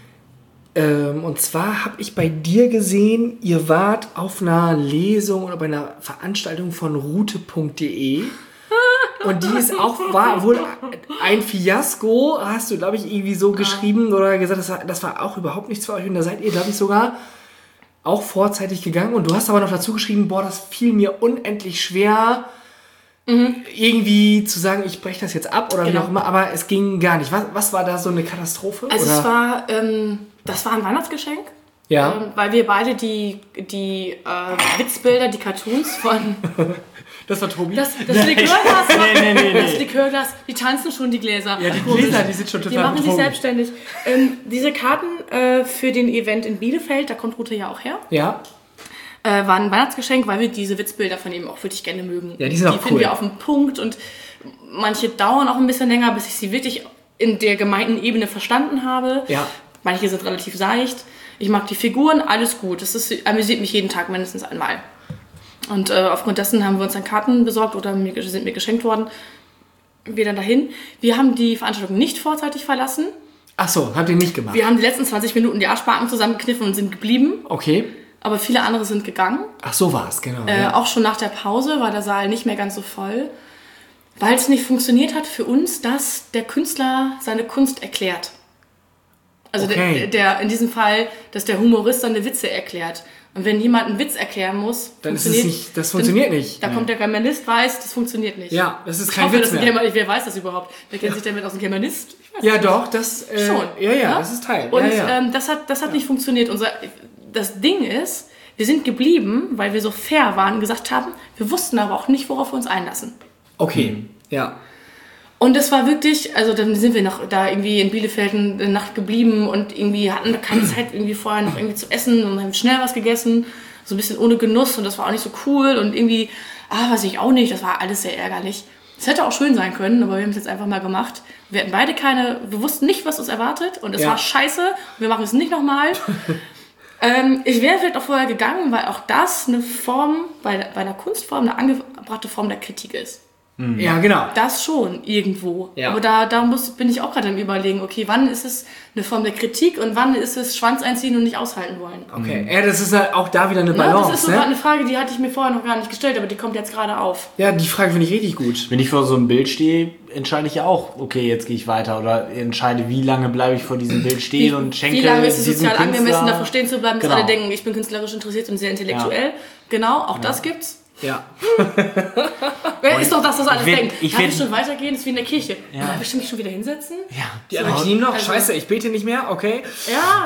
[SPEAKER 2] ähm, und zwar habe ich bei dir gesehen, ihr wart auf einer Lesung oder bei einer Veranstaltung von route punkt de. Und die ist auch, war wohl ein Fiasko, hast du, glaube ich, irgendwie so geschrieben oder gesagt, das war, das war auch überhaupt nichts für euch. Und da seid ihr, glaube ich, sogar auch vorzeitig gegangen. Und du hast aber noch dazu geschrieben, boah, das fiel mir unendlich schwer, irgendwie zu sagen, ich breche das jetzt ab oder
[SPEAKER 3] Genau.
[SPEAKER 2] wie auch immer, aber es ging gar nicht. Was, was war da so eine Katastrophe?
[SPEAKER 3] Also
[SPEAKER 2] oder?
[SPEAKER 3] es war, ähm, das war ein Weihnachtsgeschenk.
[SPEAKER 2] Ja.
[SPEAKER 3] Ähm, weil wir beide die, die äh, Witzbilder, die Cartoons von
[SPEAKER 2] Das war Tobi?
[SPEAKER 3] Das, das Likörglas,
[SPEAKER 1] nee, nee, nee, nee.
[SPEAKER 3] das Likörglas, die tanzen schon, die Gläser.
[SPEAKER 2] Ja, die Gläser, die sind schon total
[SPEAKER 3] Die machen sich
[SPEAKER 2] betrogen.
[SPEAKER 3] selbstständig. Ähm, diese Karten äh, für den Event in Bielefeld, da kommt Rute ja auch her,
[SPEAKER 2] Ja.
[SPEAKER 3] äh, war ein Weihnachtsgeschenk, weil wir diese Witzbilder von ihm auch wirklich gerne mögen.
[SPEAKER 2] Ja, die sind auch
[SPEAKER 3] Die finden
[SPEAKER 2] cool.
[SPEAKER 3] wir auf den Punkt und manche dauern auch ein bisschen länger, bis ich sie wirklich in der gemeinten Ebene verstanden habe.
[SPEAKER 2] Ja.
[SPEAKER 3] Manche sind relativ seicht. Ich mag die Figuren, alles gut. Das ist, amüsiert mich jeden Tag mindestens einmal. Und äh, aufgrund dessen haben wir uns dann Karten besorgt oder mir, sind mir geschenkt worden. Wir dann dahin. Wir haben die Veranstaltung nicht vorzeitig verlassen.
[SPEAKER 2] Ach so, habt ihr nicht gemacht?
[SPEAKER 3] Wir haben die letzten zwanzig Minuten die Arschbacken zusammengekniffen und sind geblieben.
[SPEAKER 2] Okay.
[SPEAKER 3] Aber viele andere sind gegangen.
[SPEAKER 2] Ach so war es, genau.
[SPEAKER 3] Äh,
[SPEAKER 2] ja.
[SPEAKER 3] Auch schon nach der Pause war der Saal nicht mehr ganz so voll. Weil es nicht funktioniert hat für uns, dass der Künstler seine Kunst erklärt. Also
[SPEAKER 2] Okay.
[SPEAKER 3] der, der in diesem Fall, dass der Humorist seine Witze erklärt. Und wenn jemand einen Witz erklären muss,
[SPEAKER 2] Dann ist es nicht, das funktioniert nicht.
[SPEAKER 3] Da kommt der Germanist, weiß, das funktioniert nicht.
[SPEAKER 2] Ja, das ist
[SPEAKER 3] Ich
[SPEAKER 2] kein
[SPEAKER 3] hoffe,
[SPEAKER 2] Witz
[SPEAKER 3] dass ein
[SPEAKER 2] mehr.
[SPEAKER 3] German, wer weiß das überhaupt? Wer kennt sich damit aus dem Germanist? Ich weiß
[SPEAKER 2] Ja,
[SPEAKER 3] nicht.
[SPEAKER 2] doch, das äh,
[SPEAKER 3] Schon.
[SPEAKER 2] Ja, ja,
[SPEAKER 3] Ja?
[SPEAKER 2] das ist Teil.
[SPEAKER 3] Und
[SPEAKER 2] ja, ja.
[SPEAKER 3] Ähm, das hat, das hat nicht funktioniert. Unser, das Ding ist, wir sind geblieben, weil wir so fair waren und gesagt haben, wir wussten aber auch nicht, worauf wir uns einlassen.
[SPEAKER 2] Okay, ja.
[SPEAKER 3] Und das war wirklich, also dann sind wir noch da irgendwie in Bielefeld eine Nacht geblieben und irgendwie hatten keine Zeit irgendwie vorher noch irgendwie zu essen und haben schnell was gegessen, so ein bisschen ohne Genuss und das war auch nicht so cool und irgendwie, ah, weiß ich auch nicht, das war alles sehr ärgerlich. Es hätte auch schön sein können, aber wir haben es jetzt einfach mal gemacht. Wir hatten beide keine, wir wussten nicht, was uns erwartet und es
[SPEAKER 2] Ja.
[SPEAKER 3] war scheiße, wir machen es nicht nochmal. ähm, ich wäre vielleicht auch vorher gegangen, weil auch das eine Form, bei, bei einer Kunstform, eine angebrachte Form der Kritik ist.
[SPEAKER 2] Ja, genau.
[SPEAKER 3] Das schon, irgendwo.
[SPEAKER 2] Ja.
[SPEAKER 3] Aber da, da muss, bin ich auch gerade am Überlegen, okay, wann ist es eine Form der Kritik und wann ist es Schwanz einziehen und nicht aushalten wollen?
[SPEAKER 2] Okay, ja, das ist halt auch da wieder eine
[SPEAKER 3] Na,
[SPEAKER 2] Balance,
[SPEAKER 3] das ist so
[SPEAKER 2] ne?
[SPEAKER 3] gerade eine Frage, die hatte ich mir vorher noch gar nicht gestellt, aber die kommt jetzt gerade auf.
[SPEAKER 2] Ja, die Frage finde ich richtig gut.
[SPEAKER 1] Wenn ich vor so einem Bild stehe, entscheide ich ja auch, okay, jetzt gehe ich weiter. Oder entscheide, wie lange bleibe ich vor diesem Bild stehen und schenke
[SPEAKER 3] Wie lange ist es
[SPEAKER 1] diesem
[SPEAKER 3] sozial
[SPEAKER 1] Künstler-
[SPEAKER 3] angemessen, davor stehen zu bleiben, bis
[SPEAKER 1] Genau.
[SPEAKER 3] alle denken, ich bin künstlerisch interessiert und sehr intellektuell. Genau, auch das gibt's.
[SPEAKER 2] Ja.
[SPEAKER 3] Wer ist doch das, was alles
[SPEAKER 1] werd-
[SPEAKER 3] denkt?
[SPEAKER 1] ich
[SPEAKER 3] Darf ich
[SPEAKER 1] werd-
[SPEAKER 3] schon weitergehen? Das ist wie in der Kirche.
[SPEAKER 1] Ja.
[SPEAKER 3] Darf ich mich schon wieder hinsetzen?
[SPEAKER 1] Ja.
[SPEAKER 2] Die anderen knien noch.
[SPEAKER 3] also-
[SPEAKER 2] Scheiße, ich bete nicht mehr. Okay.
[SPEAKER 3] Ja,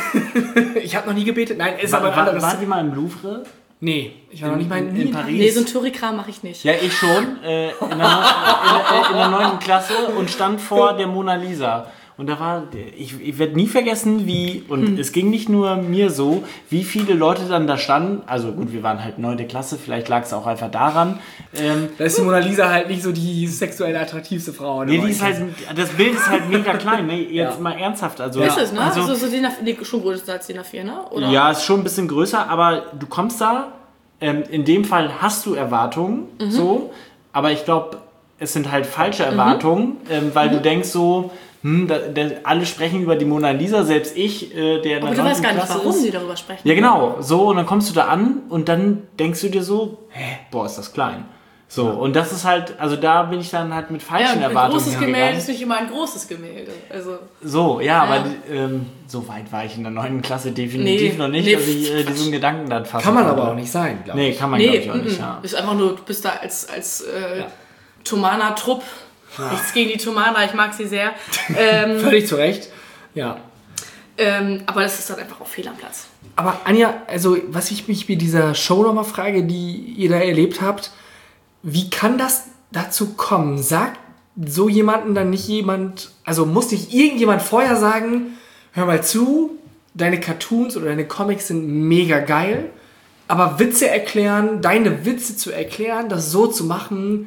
[SPEAKER 2] Ich habe noch nie gebetet. Nein, ist
[SPEAKER 1] War,
[SPEAKER 2] aber ein
[SPEAKER 1] war,
[SPEAKER 2] anderes.
[SPEAKER 1] wart ihr mal im Louvre?
[SPEAKER 2] Nee, ich war noch nicht mal
[SPEAKER 1] in,
[SPEAKER 2] nie
[SPEAKER 1] in Paris?
[SPEAKER 3] nee, so ein Touri-Kram mache ich nicht.
[SPEAKER 1] Ja, ich schon. Äh, in, der, neun- in, der, in der neunten Klasse und stand vor der Mona Lisa. Und da war, ich, ich werde nie vergessen, wie, und
[SPEAKER 3] Hm.
[SPEAKER 1] es ging nicht nur mir so, wie viele Leute dann da standen. Also gut, wir waren halt neunte Klasse, vielleicht lag es auch einfach daran. Ähm,
[SPEAKER 2] Da ist die Mona Lisa halt nicht so die sexuell attraktivste Frau.
[SPEAKER 1] nee, die ist halt, das Bild ist halt mega klein, ne? Jetzt
[SPEAKER 2] Ja.
[SPEAKER 1] mal ernsthaft. Also,
[SPEAKER 3] Ist es, ne?
[SPEAKER 1] Also,
[SPEAKER 3] so, so D I N A vier, nee, schon größer als D I N A vier, ne? Oder?
[SPEAKER 1] ja, ist schon ein bisschen größer, aber du kommst da, ähm, in dem Fall hast du Erwartungen,
[SPEAKER 3] Mhm.
[SPEAKER 1] so, aber ich glaube, es sind halt falsche Erwartungen, ähm, weil
[SPEAKER 3] Mhm.
[SPEAKER 1] du denkst so, hm, da, da, alle sprechen über die Mona Lisa, selbst ich, äh, der in
[SPEAKER 3] Aber
[SPEAKER 1] der
[SPEAKER 3] du weißt
[SPEAKER 1] neunten
[SPEAKER 3] gar nicht,
[SPEAKER 1] Klasse
[SPEAKER 3] warum
[SPEAKER 1] ist.
[SPEAKER 3] sie darüber sprechen.
[SPEAKER 1] Ja, genau, so, und dann kommst du da an und dann denkst du dir so, hä, boah, ist das klein. So, und das ist halt, also da bin ich dann halt mit
[SPEAKER 3] Ja,
[SPEAKER 1] falschen
[SPEAKER 3] ein
[SPEAKER 1] Erwartungen
[SPEAKER 3] großes Gemälde
[SPEAKER 1] hingegangen.
[SPEAKER 3] ist nicht immer ein großes Gemälde. Also,
[SPEAKER 1] So, ja,
[SPEAKER 3] Ja.
[SPEAKER 1] aber ähm, so weit war ich in der neunten Klasse definitiv
[SPEAKER 3] Nee,
[SPEAKER 1] noch nicht,
[SPEAKER 3] nee,
[SPEAKER 1] dass ich äh, diesen Gedanken dann fassen
[SPEAKER 2] Kann man
[SPEAKER 1] konnte.
[SPEAKER 2] aber auch nicht sein, glaube
[SPEAKER 1] Nee,
[SPEAKER 2] ich.
[SPEAKER 1] kann man
[SPEAKER 3] nee,
[SPEAKER 1] glaube ich auch nicht,
[SPEAKER 3] mm,
[SPEAKER 1] ja.
[SPEAKER 3] ist einfach nur, du bist da als, als äh, Tomana-Trupp. Nichts gegen die Tomana, ich mag sie sehr. Ähm,
[SPEAKER 2] Völlig zu Recht. Ja.
[SPEAKER 3] ähm, aber das ist dann einfach auch fehl am Platz.
[SPEAKER 2] Aber Anja, also was ich mich bei dieser Show nochmal frage, die ihr da erlebt habt, wie kann das dazu kommen? Sagt so jemanden dann nicht jemand, also muss nicht irgendjemand vorher sagen, hör mal zu, deine Cartoons oder deine Comics sind mega geil, aber Witze erklären, deine Witze zu erklären, das so zu machen,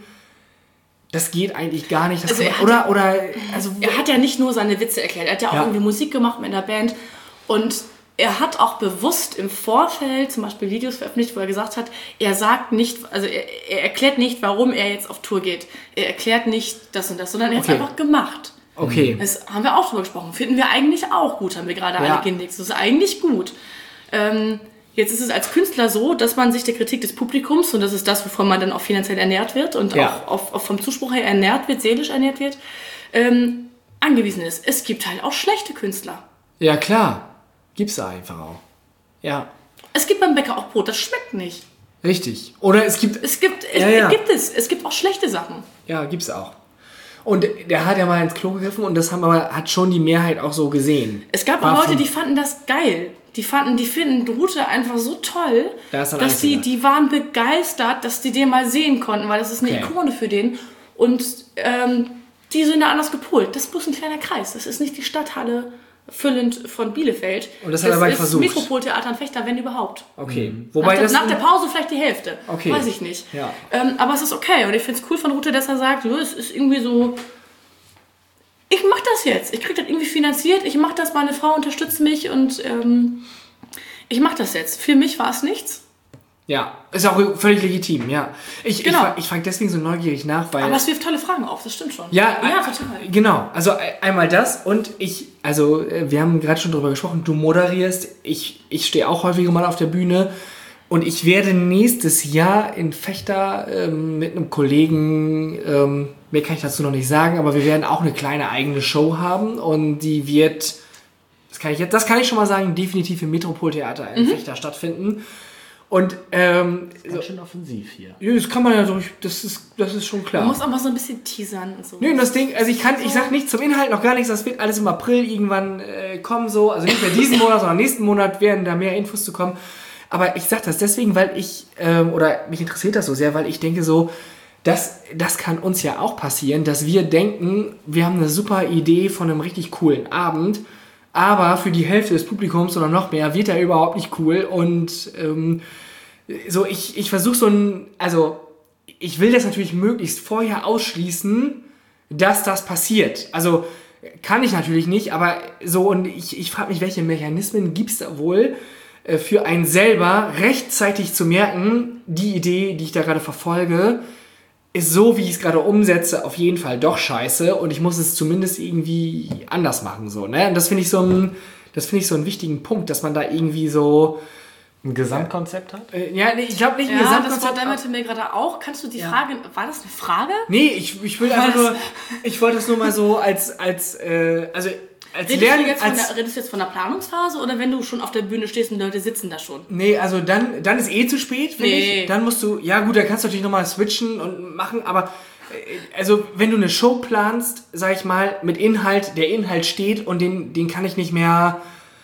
[SPEAKER 2] das geht eigentlich gar nicht. Das
[SPEAKER 3] Also
[SPEAKER 2] kann,
[SPEAKER 3] er hat-
[SPEAKER 2] oder, oder, also,
[SPEAKER 3] Er hat ja nicht nur seine Witze erklärt, er hat ja auch
[SPEAKER 2] Ja.
[SPEAKER 3] irgendwie Musik gemacht mit einer Band und er hat auch bewusst im Vorfeld zum Beispiel Videos veröffentlicht, wo er gesagt hat, er sagt nicht, also er, er erklärt nicht, warum er jetzt auf Tour geht. Er erklärt nicht das und das, sondern er hat es
[SPEAKER 2] Okay.
[SPEAKER 3] einfach gemacht.
[SPEAKER 2] okay.
[SPEAKER 3] Das haben wir auch drüber gesprochen. Finden wir eigentlich auch gut, haben wir gerade
[SPEAKER 2] Ja.
[SPEAKER 3] alle genickt. Das ist eigentlich gut. Ähm, jetzt ist es als Künstler so, dass man sich der Kritik des Publikums, und das ist das, wovon man dann auch finanziell ernährt wird und
[SPEAKER 2] Ja.
[SPEAKER 3] auch auf, auf vom Zuspruch her ernährt wird, seelisch ernährt wird, ähm, angewiesen ist. Es gibt halt auch schlechte Künstler.
[SPEAKER 2] Ja, klar. Gibt's da einfach auch. Ja,
[SPEAKER 3] Es gibt beim Bäcker auch Brot, das schmeckt nicht.
[SPEAKER 2] richtig. Oder es gibt,
[SPEAKER 3] Es gibt, es,
[SPEAKER 2] Ja, ja.
[SPEAKER 3] gibt es. Es gibt auch schlechte Sachen.
[SPEAKER 2] ja, gibt's auch. Und der hat ja mal ins Klo gegriffen und das haben aber, hat schon die Mehrheit auch so gesehen.
[SPEAKER 3] Es gab
[SPEAKER 2] War
[SPEAKER 3] auch Leute,
[SPEAKER 2] von-
[SPEAKER 3] die fanden das geil. die fanden, die finden Rute einfach so toll,
[SPEAKER 2] Da ist dann
[SPEAKER 3] dass
[SPEAKER 2] alles
[SPEAKER 3] die,
[SPEAKER 2] egal.
[SPEAKER 3] die waren begeistert, dass die den mal sehen konnten, weil das ist eine
[SPEAKER 2] Okay.
[SPEAKER 3] Ikone für den. Und ähm, die sind da anders gepolt. Das ist bloß ein kleiner Kreis. Das ist nicht die Stadthalle füllend von Bielefeld.
[SPEAKER 2] Und das hat er aber
[SPEAKER 3] ist
[SPEAKER 2] versucht.
[SPEAKER 3] Metropoltheater in Fechter, wenn überhaupt.
[SPEAKER 2] Okay.
[SPEAKER 3] Nach
[SPEAKER 2] Wobei
[SPEAKER 3] der,
[SPEAKER 2] das...
[SPEAKER 3] nach der Pause vielleicht die Hälfte.
[SPEAKER 2] Okay.
[SPEAKER 3] Weiß ich nicht.
[SPEAKER 2] Ja.
[SPEAKER 3] Ähm, aber es ist okay. Und ich finde es cool von Rute, dass er sagt, so, es ist irgendwie so... Ich mach das jetzt. Ich krieg das irgendwie finanziert. Ich mach das, meine Frau unterstützt mich und ähm, ich mach das jetzt. Für mich war es nichts.
[SPEAKER 2] Ja, ist auch völlig legitim, ja. Ich,
[SPEAKER 3] Genau.
[SPEAKER 2] ich, fra- ich frage deswegen so neugierig nach, weil...
[SPEAKER 3] Aber es wirft tolle Fragen auf, das stimmt schon.
[SPEAKER 2] Ja,
[SPEAKER 3] ja
[SPEAKER 2] äh,
[SPEAKER 3] total.
[SPEAKER 2] Genau, also äh, einmal das und ich, also äh, wir haben gerade schon drüber gesprochen, du moderierst, ich, ich stehe auch häufiger mal auf der Bühne und ich werde nächstes Jahr in Fechter ähm, mit einem Kollegen, ähm, mehr kann ich dazu noch nicht sagen, aber wir werden auch eine kleine eigene Show haben und die wird, das kann ich jetzt, das kann ich schon mal sagen, definitiv im Metropoltheater in
[SPEAKER 3] Mhm.
[SPEAKER 2] Fechter stattfinden. Und ähm, so,
[SPEAKER 1] Ganz schön offensiv hier.
[SPEAKER 2] ja, das kann man ja durch, das ist, das ist schon klar.
[SPEAKER 3] Man muss auch mal so ein bisschen teasern und so.
[SPEAKER 2] Nö, das Ding, also ich kann, ich sag nicht zum Inhalt noch gar nichts, das wird alles im April irgendwann äh, kommen so, also nicht mehr diesen Monat, sondern nächsten Monat werden da mehr Infos zu kommen. Aber ich sag das deswegen, weil ich, ähm, oder mich interessiert das so sehr, weil ich denke so, das, das kann uns ja auch passieren, dass wir denken, wir haben eine super Idee von einem richtig coolen Abend, aber für die Hälfte des Publikums oder noch mehr wird er überhaupt nicht cool und ähm, so, ich, ich versuche so ein, also ich will das natürlich möglichst vorher ausschließen, dass das passiert. Also kann ich natürlich nicht, aber so, und ich, ich frage mich, welche Mechanismen gibt es da wohl äh, für einen selber rechtzeitig zu merken, die Idee, die ich da gerade verfolge, ist so, wie ich es gerade umsetze, auf jeden Fall doch scheiße und ich muss es zumindest irgendwie anders machen. So, ne? Und das finde ich so ein, das finde ich so einen wichtigen Punkt, dass man da irgendwie so
[SPEAKER 1] Ein Gesamtkonzept hat?
[SPEAKER 2] äh, ja, nee, ich glaube nicht ein
[SPEAKER 3] Ja, das
[SPEAKER 2] Gesamtkonzept.
[SPEAKER 3] Wort dämmerte mir gerade auch. Kannst du die Frage, war das eine Frage?
[SPEAKER 2] Nee, ich, ich will einfach
[SPEAKER 3] das-
[SPEAKER 2] nur, ich wollte es nur mal so als, als, äh, also als
[SPEAKER 3] Redest du,
[SPEAKER 2] Lernen,
[SPEAKER 3] jetzt von
[SPEAKER 2] als,
[SPEAKER 3] der, redest du jetzt von der Planungsphase oder wenn du schon auf der Bühne stehst und Leute sitzen da schon?
[SPEAKER 2] nee, also dann, dann ist eh zu spät, finde
[SPEAKER 3] Nee.
[SPEAKER 2] ich. Dann musst du, ja gut, dann kannst du natürlich nochmal switchen und machen, aber äh, also wenn du eine Show planst, sag ich mal, mit Inhalt, der Inhalt steht und den, den kann ich nicht mehr,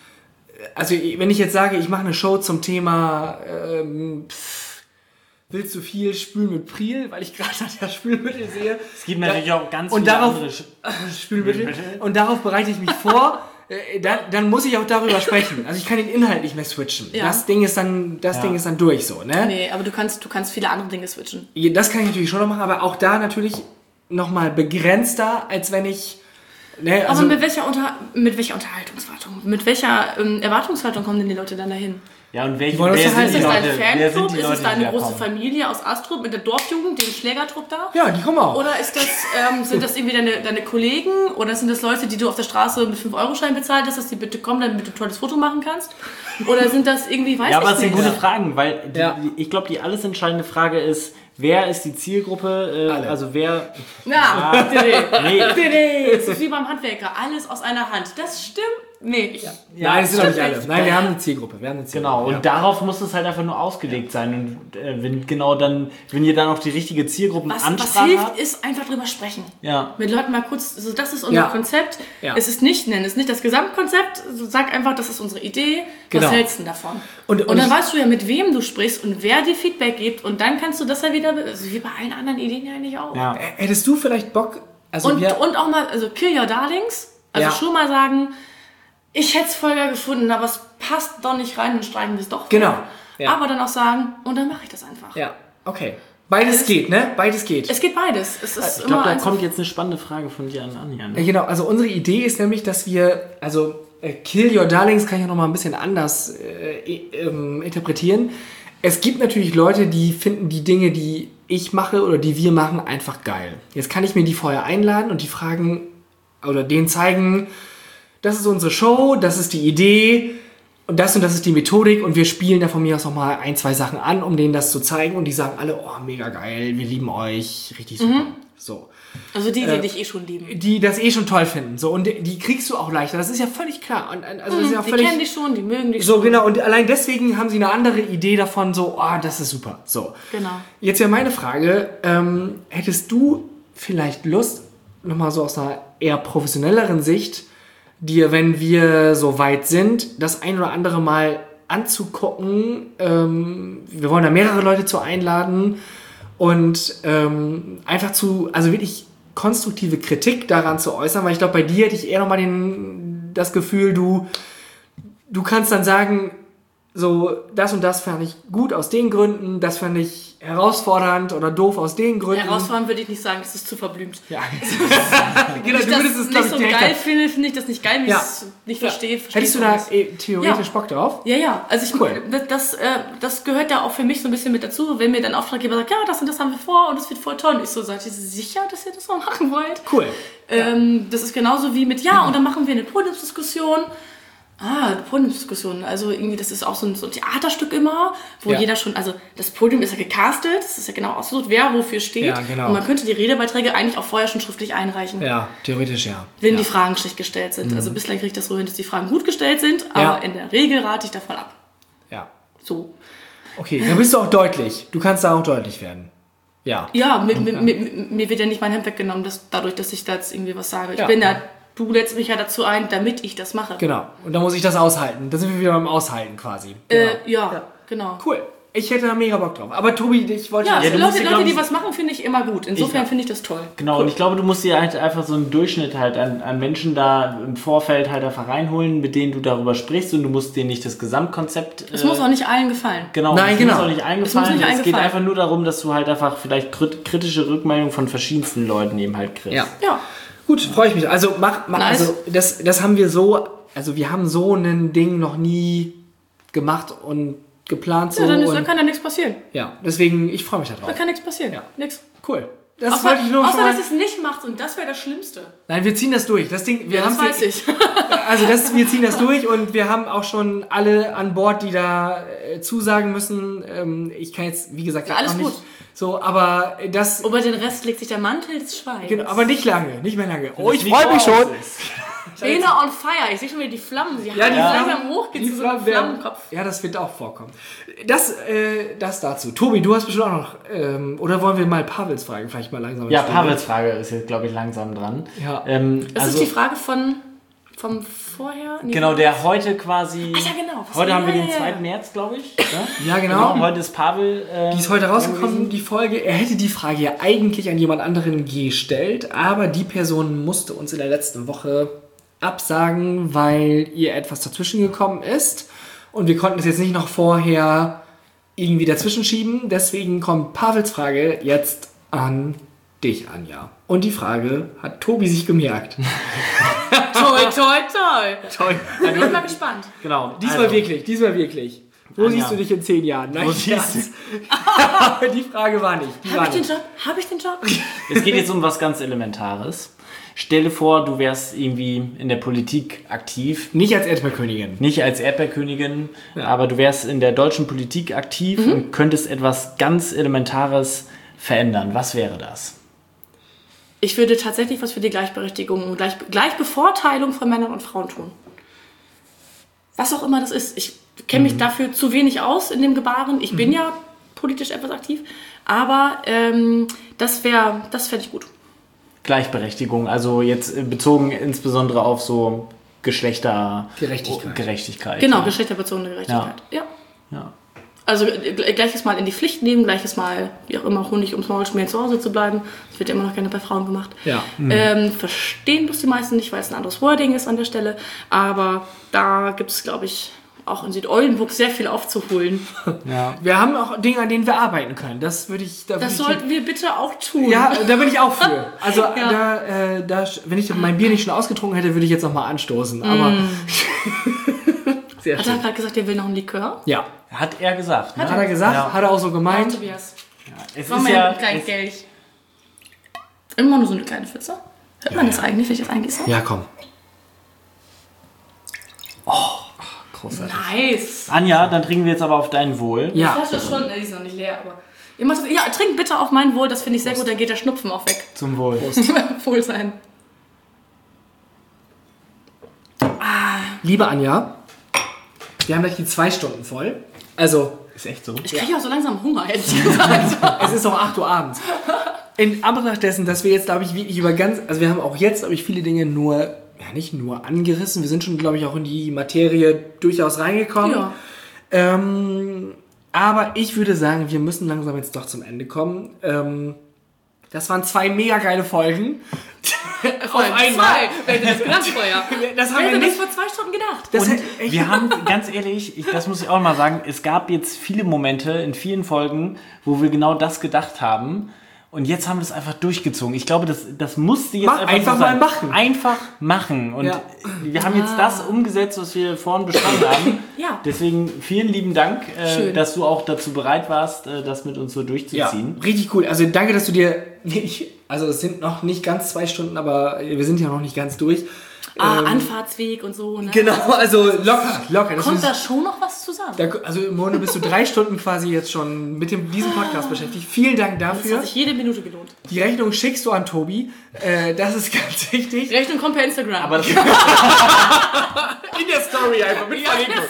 [SPEAKER 2] also wenn ich jetzt sage, ich mache eine Show zum Thema, ähm, pff, willst du viel spülen mit Priel, weil ich gerade das Spülmittel sehe.
[SPEAKER 1] Es gibt natürlich auch ganz
[SPEAKER 2] und
[SPEAKER 1] viele
[SPEAKER 2] darauf,
[SPEAKER 1] andere Sch-
[SPEAKER 2] Spülmittel.
[SPEAKER 1] Spülmittel.
[SPEAKER 2] Und darauf bereite ich mich vor. Äh, dann, dann muss ich auch darüber sprechen. Also ich kann den Inhalt nicht mehr switchen.
[SPEAKER 3] Ja.
[SPEAKER 2] Das Ding ist dann, das
[SPEAKER 1] Ja.
[SPEAKER 2] Ding ist dann durch so, ne?
[SPEAKER 3] Nee, aber du kannst, du kannst viele andere Dinge switchen.
[SPEAKER 2] Das kann ich natürlich schon noch machen, aber auch da natürlich nochmal begrenzter, als wenn ich, ne, also,
[SPEAKER 3] aber mit welcher, Unter mit welcher Unterhaltungswartung, mit welcher ähm, Erwartungshaltung kommen denn die Leute dann dahin?
[SPEAKER 1] Ja, und welche,
[SPEAKER 2] wollen uns
[SPEAKER 1] wer
[SPEAKER 2] ja
[SPEAKER 1] sind
[SPEAKER 2] halt-
[SPEAKER 1] die
[SPEAKER 3] Ist das dein
[SPEAKER 1] Leute? Wer sind
[SPEAKER 3] Fanclub?
[SPEAKER 1] die
[SPEAKER 3] Ist
[SPEAKER 1] Leute,
[SPEAKER 3] es
[SPEAKER 1] die
[SPEAKER 3] deine
[SPEAKER 1] da
[SPEAKER 3] große
[SPEAKER 1] kommen?
[SPEAKER 3] Familie aus Astrup mit der Dorfjugend, dem Schlägertrupp da?
[SPEAKER 2] ja, die kommen auch.
[SPEAKER 3] Oder ist das, ähm, sind das irgendwie deine, deine Kollegen? Oder sind das Leute, die du auf der Straße mit fünf Euro Schein bezahlt hast, dass die bitte kommen, damit du ein tolles Foto machen kannst? Oder sind das irgendwie, weiß
[SPEAKER 1] Ja,
[SPEAKER 3] ich
[SPEAKER 1] aber es sind
[SPEAKER 3] nicht.
[SPEAKER 1] gute Fragen, weil die,
[SPEAKER 2] Ja.
[SPEAKER 1] die, ich glaube, die alles entscheidende Frage ist, wer ist die Zielgruppe? Äh,
[SPEAKER 2] Alle.
[SPEAKER 1] also wer...
[SPEAKER 3] Ja,
[SPEAKER 1] Nee,
[SPEAKER 3] das ist wie beim Handwerker, alles aus einer Hand. Das stimmt nicht.
[SPEAKER 2] Nein, das sind doch nicht
[SPEAKER 3] stimmt
[SPEAKER 2] alle. Nein, wir haben eine Zielgruppe. Wir haben eine Zielgruppe.
[SPEAKER 1] genau. Und
[SPEAKER 2] ja.
[SPEAKER 1] darauf muss es halt einfach nur ausgelegt sein. Und äh, wenn genau dann, wenn ihr dann auch die richtige
[SPEAKER 3] Was, was
[SPEAKER 1] Zielgruppenansprache
[SPEAKER 3] hilft,
[SPEAKER 1] habt,
[SPEAKER 3] ist einfach drüber sprechen.
[SPEAKER 1] ja.
[SPEAKER 3] Mit Leuten mal kurz, also das ist unser
[SPEAKER 2] Ja.
[SPEAKER 3] Konzept.
[SPEAKER 2] Ja.
[SPEAKER 3] Es ist nicht, nenn es nicht das Gesamtkonzept. Also sag einfach, das ist unsere Idee.
[SPEAKER 2] Genau.
[SPEAKER 3] Was hältst du denn davon?
[SPEAKER 2] Und-
[SPEAKER 3] Und,
[SPEAKER 2] und
[SPEAKER 3] dann
[SPEAKER 2] ich-
[SPEAKER 3] weißt du ja, mit wem du sprichst und wer dir Feedback gibt. Und dann kannst du das ja wieder, also wie bei allen anderen Ideen ja eigentlich auch.
[SPEAKER 1] ja.
[SPEAKER 2] Äh, Hättest du vielleicht Bock, also
[SPEAKER 3] Und,
[SPEAKER 2] wir,
[SPEAKER 3] und auch mal, also kill your darlings. Also
[SPEAKER 2] Ja.
[SPEAKER 3] schon mal sagen, ich hätte es voll geil gefunden, aber es passt doch nicht rein, dann streichen wir es doch.
[SPEAKER 2] Genau.
[SPEAKER 3] weg.
[SPEAKER 2] Ja.
[SPEAKER 3] Aber dann auch sagen, und dann mache ich das einfach.
[SPEAKER 2] ja, okay. Beides geht, ne? Beides geht.
[SPEAKER 3] Es geht beides. Es ist
[SPEAKER 1] Ich
[SPEAKER 3] immer
[SPEAKER 1] glaube, da
[SPEAKER 3] eins-
[SPEAKER 1] kommt jetzt eine spannende Frage von dir an Anja.
[SPEAKER 2] Ja,
[SPEAKER 1] Ne?
[SPEAKER 2] genau, also unsere Idee ist nämlich, dass wir, also äh, Kill Your Darlings kann ich auch nochmal ein bisschen anders äh, äh, ähm, interpretieren. Es gibt natürlich Leute, die finden die Dinge, die ich mache oder die wir machen, einfach geil. Jetzt kann ich mir die vorher einladen und die fragen oder denen zeigen, das ist unsere Show, das ist die Idee und das und das ist die Methodik und wir spielen da von mir aus nochmal ein, zwei Sachen an, um denen das zu zeigen und die sagen alle, oh, mega geil, wir lieben euch, richtig super. So.
[SPEAKER 3] Also die, die
[SPEAKER 2] äh,
[SPEAKER 3] dich eh schon lieben.
[SPEAKER 2] Die das eh schon toll finden. So, und die kriegst du auch leichter. Das ist ja völlig klar. Und, und- also das ist ja auch
[SPEAKER 3] Die
[SPEAKER 2] völlig,
[SPEAKER 3] kennen dich schon, die mögen dich
[SPEAKER 2] so,
[SPEAKER 3] schon.
[SPEAKER 2] genau. Und allein deswegen haben sie eine andere Idee davon, so, oh, das ist super. So.
[SPEAKER 3] Genau.
[SPEAKER 2] Jetzt wäre meine Frage, ähm, hättest du vielleicht Lust, nochmal so aus einer eher professionelleren Sicht, dir, wenn wir so weit sind, das ein oder andere Mal anzugucken. Ähm, wir wollen da mehrere Leute zu einladen und ähm, einfach zu, also wirklich konstruktive Kritik daran zu äußern, weil ich glaube, bei dir hätte ich eher nochmal den, das Gefühl, du, du kannst dann sagen, so, das und das fand ich gut aus den Gründen, das fand ich herausfordernd oder doof aus den Gründen.
[SPEAKER 3] Herausfordernd würde ich nicht sagen, das ist zu verblümt.
[SPEAKER 2] Ja.
[SPEAKER 3] Genau, du würdest es, nicht so geil finde, finde ich das nicht geil, wenn
[SPEAKER 2] ja.
[SPEAKER 3] ich es nicht
[SPEAKER 2] ja.
[SPEAKER 3] verstehe.
[SPEAKER 2] Hättest du da eh, theoretisch ja. Bock drauf?
[SPEAKER 3] Ja, ja. Also ich,
[SPEAKER 2] cool.
[SPEAKER 3] das, äh, das gehört ja auch für mich so ein bisschen mit dazu, wenn mir dann Auftraggeber sagt, ja, das und das haben wir vor und das wird voll toll. Und ich so, seid ihr sicher, dass ihr das mal machen wollt?
[SPEAKER 2] Cool.
[SPEAKER 3] Ähm, ja. Das ist genauso wie mit, ja, und dann machen wir eine Podiumsdiskussion. Ah, Podiumsdiskussion. Also irgendwie, das ist auch so ein, so ein Theaterstück immer, wo ja. jeder schon, also das Podium ist ja gecastet, das ist ja genau ausgesucht, wer wofür steht.
[SPEAKER 2] Ja, genau.
[SPEAKER 3] Und man könnte die Redebeiträge eigentlich auch vorher schon schriftlich einreichen.
[SPEAKER 2] Ja, theoretisch ja.
[SPEAKER 3] Wenn
[SPEAKER 2] ja.
[SPEAKER 3] die Fragen schlecht gestellt sind.
[SPEAKER 2] Mhm.
[SPEAKER 3] Also bislang kriege ich das so hin, dass die Fragen gut gestellt sind, aber ja. in der Regel rate ich davon ab.
[SPEAKER 2] Ja.
[SPEAKER 3] So.
[SPEAKER 2] Okay, dann bist du auch deutlich. Du kannst da auch deutlich werden. Ja.
[SPEAKER 3] Ja, mir, mir, mir, mir wird ja nicht mein Hemd weggenommen, dass, dadurch, dass ich da jetzt irgendwie was sage. Ich ja. bin da... Du lädst mich ja dazu ein, damit ich das mache.
[SPEAKER 2] Genau. Und dann muss ich das aushalten. Da sind wir wieder beim Aushalten quasi. Genau.
[SPEAKER 3] Äh, ja, ja, genau.
[SPEAKER 2] Cool. Ich hätte da mega Bock drauf. Aber Tobi, ich wollte...
[SPEAKER 3] Ja,
[SPEAKER 2] ja
[SPEAKER 3] Leute, Leute, Leute, die was machen, finde ich immer gut. Insofern finde ich das toll.
[SPEAKER 1] Genau, cool. Und ich glaube, du musst dir halt einfach so einen Durchschnitt halt an, an Menschen da im Vorfeld halt einfach reinholen, mit denen du darüber sprichst, und du musst denen nicht das Gesamtkonzept...
[SPEAKER 3] Es äh, muss auch nicht allen gefallen.
[SPEAKER 1] Genau,
[SPEAKER 2] Nein,
[SPEAKER 1] es
[SPEAKER 2] genau.
[SPEAKER 1] muss auch nicht allen gefallen.
[SPEAKER 3] Es, nicht
[SPEAKER 1] es geht einfach nur darum, dass du halt einfach vielleicht kritische Rückmeldungen von verschiedensten Leuten eben halt kriegst.
[SPEAKER 2] Ja.
[SPEAKER 3] Ja.
[SPEAKER 2] Gut, freue ich mich. Also, mach, mach
[SPEAKER 3] nice.
[SPEAKER 2] also das, das haben wir so, also wir haben so ein Ding noch nie gemacht und geplant. So
[SPEAKER 3] ja, dann, ist,
[SPEAKER 2] und,
[SPEAKER 3] dann kann ja nichts passieren.
[SPEAKER 2] Ja, deswegen, ich freue mich da drauf.
[SPEAKER 3] Da kann nichts passieren.
[SPEAKER 2] Ja.
[SPEAKER 3] Nix.
[SPEAKER 2] Cool. Das
[SPEAKER 3] außer,
[SPEAKER 2] wollte ich nur
[SPEAKER 3] außer
[SPEAKER 2] schon mal,
[SPEAKER 3] dass es nicht macht, und das wäre das Schlimmste.
[SPEAKER 2] Nein, wir ziehen das durch. Das Ding, wir
[SPEAKER 3] ja, das
[SPEAKER 2] haben
[SPEAKER 3] weiß ich.
[SPEAKER 2] Also das, wir ziehen das durch, und wir haben auch schon alle an Bord, die da äh, zusagen müssen. Ähm, ich kann jetzt, wie gesagt,
[SPEAKER 3] ja, alles
[SPEAKER 2] noch nicht...
[SPEAKER 3] gut.
[SPEAKER 2] So, aber das...
[SPEAKER 3] Über den Rest legt sich der Mantel des Schweigens.
[SPEAKER 2] Genau, aber nicht lange, nicht mehr lange.
[SPEAKER 1] Oh, ich freue mich schon.
[SPEAKER 3] Lena on fire. Ich sehe schon wieder die Flammen. Sie
[SPEAKER 2] ja,
[SPEAKER 3] haben
[SPEAKER 2] die
[SPEAKER 3] ja.
[SPEAKER 2] Flammen,
[SPEAKER 3] langsam hochgeht zu so einem Flammenkopf.
[SPEAKER 2] Ja, das wird auch vorkommen. Das, äh, das dazu. Tobi, du hast bestimmt auch noch... Ähm, oder wollen wir mal Pavels Frage vielleicht mal langsam...
[SPEAKER 1] Ja, Pavels Frage ist jetzt, glaube ich, langsam dran.
[SPEAKER 2] Ja.
[SPEAKER 1] Ähm,
[SPEAKER 3] das
[SPEAKER 1] also,
[SPEAKER 3] ist die Frage von... Vom vorher? Nee,
[SPEAKER 1] genau, der heute quasi...
[SPEAKER 3] Ach ja, genau. Was
[SPEAKER 1] heute haben wir
[SPEAKER 3] ja,
[SPEAKER 1] den
[SPEAKER 3] ja,
[SPEAKER 1] zweiten
[SPEAKER 3] ja.
[SPEAKER 1] März, glaube ich. Ja,
[SPEAKER 2] ja genau.
[SPEAKER 1] genau. Heute ist Pavel... Äh,
[SPEAKER 2] die ist heute rausgekommen, die Folge. Er hätte die Frage ja eigentlich an jemand anderen gestellt, aber die Person musste uns in der letzten Woche absagen, weil ihr etwas dazwischen gekommen ist. Und wir konnten es jetzt nicht noch vorher irgendwie dazwischen schieben. Deswegen kommt Pavels Frage jetzt an dich, Anja. Und die Frage hat Tobi sich gemerkt.
[SPEAKER 3] Toi, toi, toi.
[SPEAKER 2] Toll.
[SPEAKER 3] Ich bin mal gespannt.
[SPEAKER 1] Genau.
[SPEAKER 2] Diesmal also. wirklich, diesmal wirklich. Wo Anja. Siehst du dich in zehn Jahren? Nein,
[SPEAKER 1] Wo siehst
[SPEAKER 2] du? Die Frage war nicht.
[SPEAKER 3] Habe ich den Job? Habe ich den Job?
[SPEAKER 1] Es geht jetzt um was ganz Elementares. Stell dir vor, du wärst irgendwie in der Politik aktiv.
[SPEAKER 2] Nicht als Erdbeerkönigin.
[SPEAKER 1] Nicht als Erdbeerkönigin, ja. aber du wärst in der deutschen Politik aktiv mhm. und könntest etwas ganz Elementares verändern. Was wäre das?
[SPEAKER 3] Ich würde tatsächlich was für die Gleichberechtigung und Gleich, Gleichbevorteilung von Männern und Frauen tun. Was auch immer das ist. Ich kenne mich mhm. dafür zu wenig aus in dem Gebaren. Ich mhm. bin ja politisch etwas aktiv. Aber ähm, das wäre, das fände ich gut.
[SPEAKER 1] Gleichberechtigung, also jetzt bezogen insbesondere auf so Geschlechter...
[SPEAKER 2] Gerechtigkeit.
[SPEAKER 1] Gerechtigkeit.
[SPEAKER 3] Genau,
[SPEAKER 1] ja.
[SPEAKER 3] geschlechterbezogene Gerechtigkeit. Ja.
[SPEAKER 1] ja. ja.
[SPEAKER 3] Also gleiches Mal in die Pflicht nehmen, gleiches Mal, wie auch immer, Honig ums Maul schmieren, zu Hause zu bleiben. Das wird ja immer noch gerne bei Frauen gemacht.
[SPEAKER 2] Ja.
[SPEAKER 3] Mhm. Ähm, verstehen bloß die meisten nicht, weil es ein anderes Wording ist an der Stelle. Aber da gibt es, glaube ich, auch in Südoldenburg sehr viel aufzuholen.
[SPEAKER 2] Ja. Wir haben auch Dinge, an denen wir arbeiten können. Das würde ich... Da
[SPEAKER 3] das
[SPEAKER 2] würd
[SPEAKER 3] sollten
[SPEAKER 2] ich,
[SPEAKER 3] wir bitte auch tun.
[SPEAKER 2] Ja, da bin ich auch für. Also,
[SPEAKER 3] ja.
[SPEAKER 2] da, äh, da, wenn ich mein Bier nicht schon ausgetrunken hätte, würde ich jetzt nochmal anstoßen. Aber... Mm.
[SPEAKER 3] Sehr hat schön. Er gerade gesagt, er will noch einen Likör?
[SPEAKER 2] Ja.
[SPEAKER 1] Hat er gesagt.
[SPEAKER 2] Ne? Hat er gesagt, ja. Hat er auch so gemeint.
[SPEAKER 3] Ja, Tobias.
[SPEAKER 1] Ja, es
[SPEAKER 3] war
[SPEAKER 1] ist
[SPEAKER 3] mal
[SPEAKER 1] ja,
[SPEAKER 3] ein kleines Geld. Immer nur so eine kleine Pfütze. Hört man ja, das ja. eigentlich, wenn ich das eingieße?
[SPEAKER 2] Ja, komm.
[SPEAKER 1] Oh, großartig.
[SPEAKER 3] Nice.
[SPEAKER 1] Anja, dann trinken wir jetzt aber auf dein Wohl.
[SPEAKER 3] Ja. Die Flasche ist schon, ne, die ist noch nicht leer, aber... Ihr macht das, ja, trinkt bitte auf mein Wohl, das finde ich sehr Prost. Gut, dann geht der Schnupfen auch weg.
[SPEAKER 1] Zum Wohl.
[SPEAKER 3] Wohl sein.
[SPEAKER 2] Ah. Liebe Anja, wir haben gleich die zwei Stunden voll. Also...
[SPEAKER 1] Ist echt so?
[SPEAKER 3] Ich kriege ja auch so langsam Hunger jetzt.
[SPEAKER 2] Es ist auch acht Uhr abends. In Anbetracht dessen, dass wir jetzt, glaube ich, wirklich über ganz... Also wir haben auch jetzt, glaube ich, viele Dinge nur ja nicht nur angerissen, wir sind schon, glaube ich, auch in die Materie durchaus reingekommen.
[SPEAKER 3] Ja.
[SPEAKER 2] Ähm, aber ich würde sagen, wir müssen langsam jetzt doch zum Ende kommen. Ähm, das waren zwei mega geile Folgen.
[SPEAKER 3] Auf einmal. Wer hätte das gedacht vorher?
[SPEAKER 2] Das haben
[SPEAKER 3] Wer
[SPEAKER 2] wir
[SPEAKER 3] hätte das
[SPEAKER 2] nicht.
[SPEAKER 3] vor zwei Stunden gedacht?
[SPEAKER 2] Das
[SPEAKER 1] Und
[SPEAKER 2] hätte echt-
[SPEAKER 1] wir haben, ganz ehrlich, ich, das muss ich auch mal sagen, es gab jetzt viele Momente in vielen Folgen, wo wir genau das gedacht haben. Und jetzt haben wir es einfach durchgezogen. Ich glaube, das, das musste jetzt
[SPEAKER 2] Mach,
[SPEAKER 1] einfach,
[SPEAKER 2] einfach
[SPEAKER 1] so
[SPEAKER 2] mal
[SPEAKER 1] sein.
[SPEAKER 2] machen.
[SPEAKER 1] Einfach machen. Und
[SPEAKER 2] Ja.
[SPEAKER 1] wir haben jetzt das umgesetzt, was wir vorhin besprochen haben.
[SPEAKER 3] Ja.
[SPEAKER 1] Deswegen vielen lieben Dank, äh,
[SPEAKER 3] Schön.
[SPEAKER 1] dass du auch dazu bereit warst, äh, das mit uns so
[SPEAKER 2] Ja,
[SPEAKER 1] durchzuziehen.
[SPEAKER 2] richtig cool. Also danke, dass du dir... Ich, also es sind noch nicht ganz zwei Stunden, aber wir sind ja noch nicht ganz durch.
[SPEAKER 3] Ah,
[SPEAKER 2] Ähm,
[SPEAKER 3] Anfahrtsweg und so. Ne?
[SPEAKER 2] Genau, also locker, locker. Das
[SPEAKER 3] Kommt
[SPEAKER 2] ist,
[SPEAKER 3] da schon noch was zusammen?
[SPEAKER 2] da, also im Grunde bist du drei Stunden quasi jetzt schon mit dem, diesem Podcast beschäftigt. Vielen Dank
[SPEAKER 3] Das
[SPEAKER 2] dafür.
[SPEAKER 3] hat sich jede Minute gelohnt.
[SPEAKER 2] Die Rechnung schickst du an Tobi. Äh, das ist ganz wichtig.
[SPEAKER 3] Die Rechnung kommt per Instagram.
[SPEAKER 1] Aber das,
[SPEAKER 2] In der Story einfach mit Verlinkung.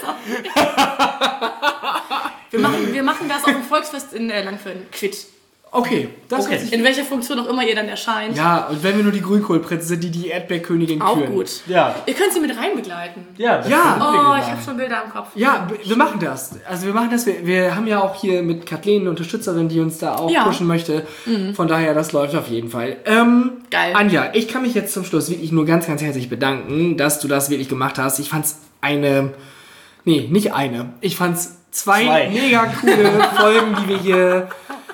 [SPEAKER 3] wir, machen, wir machen das auf dem Volksfest in äh, Langförden. Quitt.
[SPEAKER 2] Okay, das
[SPEAKER 1] Okay.
[SPEAKER 2] hört sich...
[SPEAKER 3] In welcher Funktion auch immer ihr dann erscheint.
[SPEAKER 2] Ja, und wenn wir nur die Grünkohlprinzen sind, die die Erdbeerkönigin
[SPEAKER 3] Auch
[SPEAKER 2] küren.
[SPEAKER 3] gut.
[SPEAKER 1] ja,
[SPEAKER 3] Ihr könnt sie mit rein begleiten.
[SPEAKER 1] ja, das
[SPEAKER 2] Ja.
[SPEAKER 1] sind wir
[SPEAKER 3] Oh,
[SPEAKER 1] genau.
[SPEAKER 3] ich habe schon Bilder im Kopf.
[SPEAKER 2] Ja, b- wir machen das. Also wir machen das. Wir, wir haben ja auch hier mit Kathleen eine Unterstützerin, die uns da auch
[SPEAKER 3] Ja.
[SPEAKER 2] pushen möchte. Von daher, das läuft auf jeden Fall. Ähm,
[SPEAKER 3] Geil.
[SPEAKER 2] Anja, ich kann mich jetzt zum Schluss wirklich nur ganz, ganz herzlich bedanken, dass du das wirklich gemacht hast. Ich fand's eine, nee, nicht eine. Ich fand's zwei,
[SPEAKER 1] Zwei.
[SPEAKER 2] mega coole Folgen, die wir hier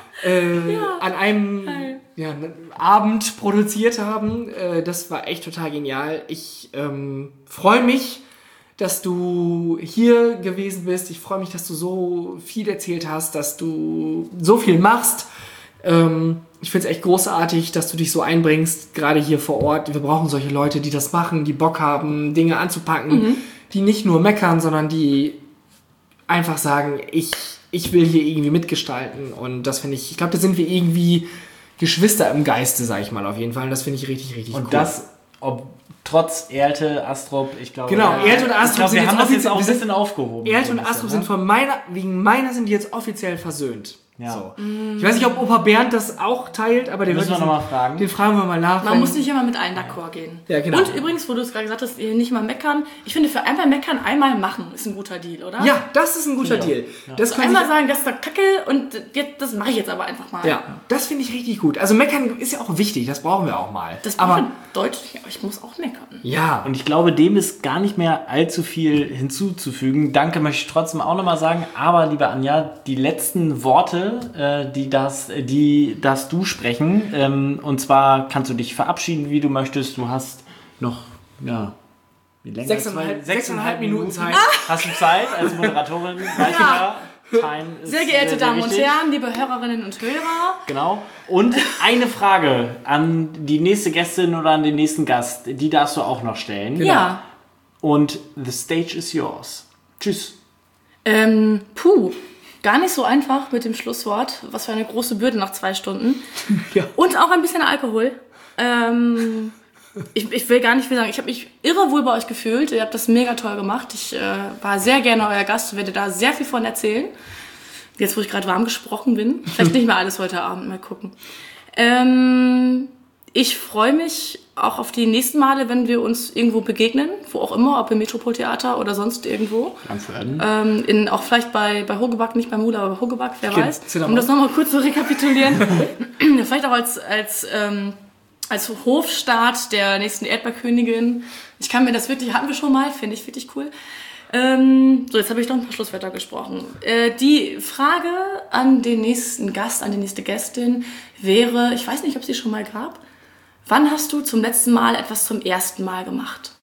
[SPEAKER 2] äh, an einem
[SPEAKER 3] geil.
[SPEAKER 2] ja, Abend produziert haben. Äh, das war echt total genial. Ich ähm, freue mich, dass du hier gewesen bist. Ich freue mich, dass du so viel erzählt hast, dass du so viel machst. Ähm, ich finde es echt großartig, dass du dich so einbringst, gerade hier vor Ort. Wir brauchen solche Leute, die das machen, die Bock haben, Dinge anzupacken, die nicht nur meckern, sondern die einfach sagen, ich, ich will hier irgendwie mitgestalten. Und das finde ich, ich glaube, da sind wir irgendwie Geschwister im Geiste, sage ich mal auf jeden Fall. Und das finde ich richtig, richtig cool.
[SPEAKER 1] Und das, ob trotz Erlte, Astrop, ich glaube...
[SPEAKER 2] Genau,
[SPEAKER 1] ja,
[SPEAKER 2] Erlte und Astrop
[SPEAKER 1] ich glaube,
[SPEAKER 2] sind
[SPEAKER 1] wir
[SPEAKER 2] jetzt
[SPEAKER 1] haben das jetzt
[SPEAKER 2] offiziell-
[SPEAKER 1] auch ein
[SPEAKER 2] wir sind-
[SPEAKER 1] bisschen aufgehoben.
[SPEAKER 2] Erd
[SPEAKER 1] so
[SPEAKER 2] und
[SPEAKER 1] ein
[SPEAKER 2] Astrop
[SPEAKER 1] bisschen,
[SPEAKER 2] sind von meiner, wegen meiner sind die jetzt offiziell versöhnt.
[SPEAKER 1] Ja.
[SPEAKER 2] So. Ich weiß nicht, ob Opa Bernd das auch teilt, aber der
[SPEAKER 1] Müssen
[SPEAKER 2] wird
[SPEAKER 1] wir
[SPEAKER 2] diesen-
[SPEAKER 1] noch mal fragen.
[SPEAKER 2] Den fragen wir mal nach.
[SPEAKER 3] Man
[SPEAKER 2] wenn-
[SPEAKER 3] muss nicht immer mit allen d'accord gehen.
[SPEAKER 2] Ja, genau.
[SPEAKER 3] Und übrigens, wo du es gerade gesagt hast, nicht mal meckern. Ich finde, für einmal meckern, einmal machen ist ein guter Deal, oder?
[SPEAKER 2] Ja, das ist ein guter Deal. Das können
[SPEAKER 3] Einmal
[SPEAKER 2] Sie,
[SPEAKER 3] sagen, das ist doch Kacke und jetzt, das mache ich jetzt aber einfach mal.
[SPEAKER 2] ja, das finde ich richtig gut. Also meckern ist ja auch wichtig, das brauchen wir auch mal.
[SPEAKER 3] Das
[SPEAKER 2] aber
[SPEAKER 3] aber deutlich, aber ich muss auch meckern.
[SPEAKER 2] ja,
[SPEAKER 1] Und ich glaube, dem ist gar nicht mehr allzu viel hinzuzufügen. Danke möchte ich trotzdem auch nochmal sagen. Aber, liebe Anja, die letzten Worte, äh, die, das, die darfst du sprechen. Ähm, und zwar kannst du dich verabschieden, wie du möchtest. Du hast noch, ja, wie länger?
[SPEAKER 2] Sechseinhalb-
[SPEAKER 1] Zwei-
[SPEAKER 2] sechseinhalb Minuten Zeit.
[SPEAKER 1] Hast du Zeit als Moderatorin? Ja. Time ist
[SPEAKER 3] Sehr geehrte
[SPEAKER 1] sehr, sehr
[SPEAKER 3] Damen und
[SPEAKER 1] wichtig.
[SPEAKER 3] Herren, liebe Hörerinnen und Hörer.
[SPEAKER 1] Genau. Und eine Frage an die nächste Gästin oder an den nächsten Gast. Die darfst du auch noch stellen.
[SPEAKER 3] Ja.
[SPEAKER 1] Und the stage is yours. Tschüss.
[SPEAKER 3] Ähm, puh. Gar nicht so einfach mit dem Schlusswort. Was für eine große Bürde nach zwei Stunden.
[SPEAKER 2] Ja.
[SPEAKER 3] Und auch ein bisschen Alkohol. Ähm, ich, ich will gar nicht viel sagen. Ich habe mich irre wohl bei euch gefühlt. Ihr habt das mega toll gemacht. Ich äh, war sehr gerne euer Gast und werde da sehr viel von erzählen. Jetzt, wo ich gerade warm gesprochen bin. Vielleicht nicht mehr alles heute Abend. Mal gucken. Ähm, ich freue mich auch auf die nächsten Male, wenn wir uns irgendwo begegnen. Wo auch immer. Ob im Metropoltheater oder sonst irgendwo. Ähm, in, auch vielleicht bei, bei Hogeback, nicht bei Mula, aber bei Hogeback, wer
[SPEAKER 2] Stimmt,
[SPEAKER 3] weiß.
[SPEAKER 2] Cinnamon.
[SPEAKER 3] Um das nochmal kurz zu rekapitulieren. Vielleicht auch als, als, ähm, als Hofstaat der nächsten Erdbeerkönigin. Ich kann mir das wirklich, hatten wir schon mal, finde ich wirklich cool. Ähm, so, jetzt habe ich noch ein paar Schlusswörter gesprochen. Äh, die Frage an den nächsten Gast, an die nächste Gästin wäre, ich weiß nicht, ob es sie schon mal gab, wann hast du zum letzten Mal etwas zum ersten Mal gemacht?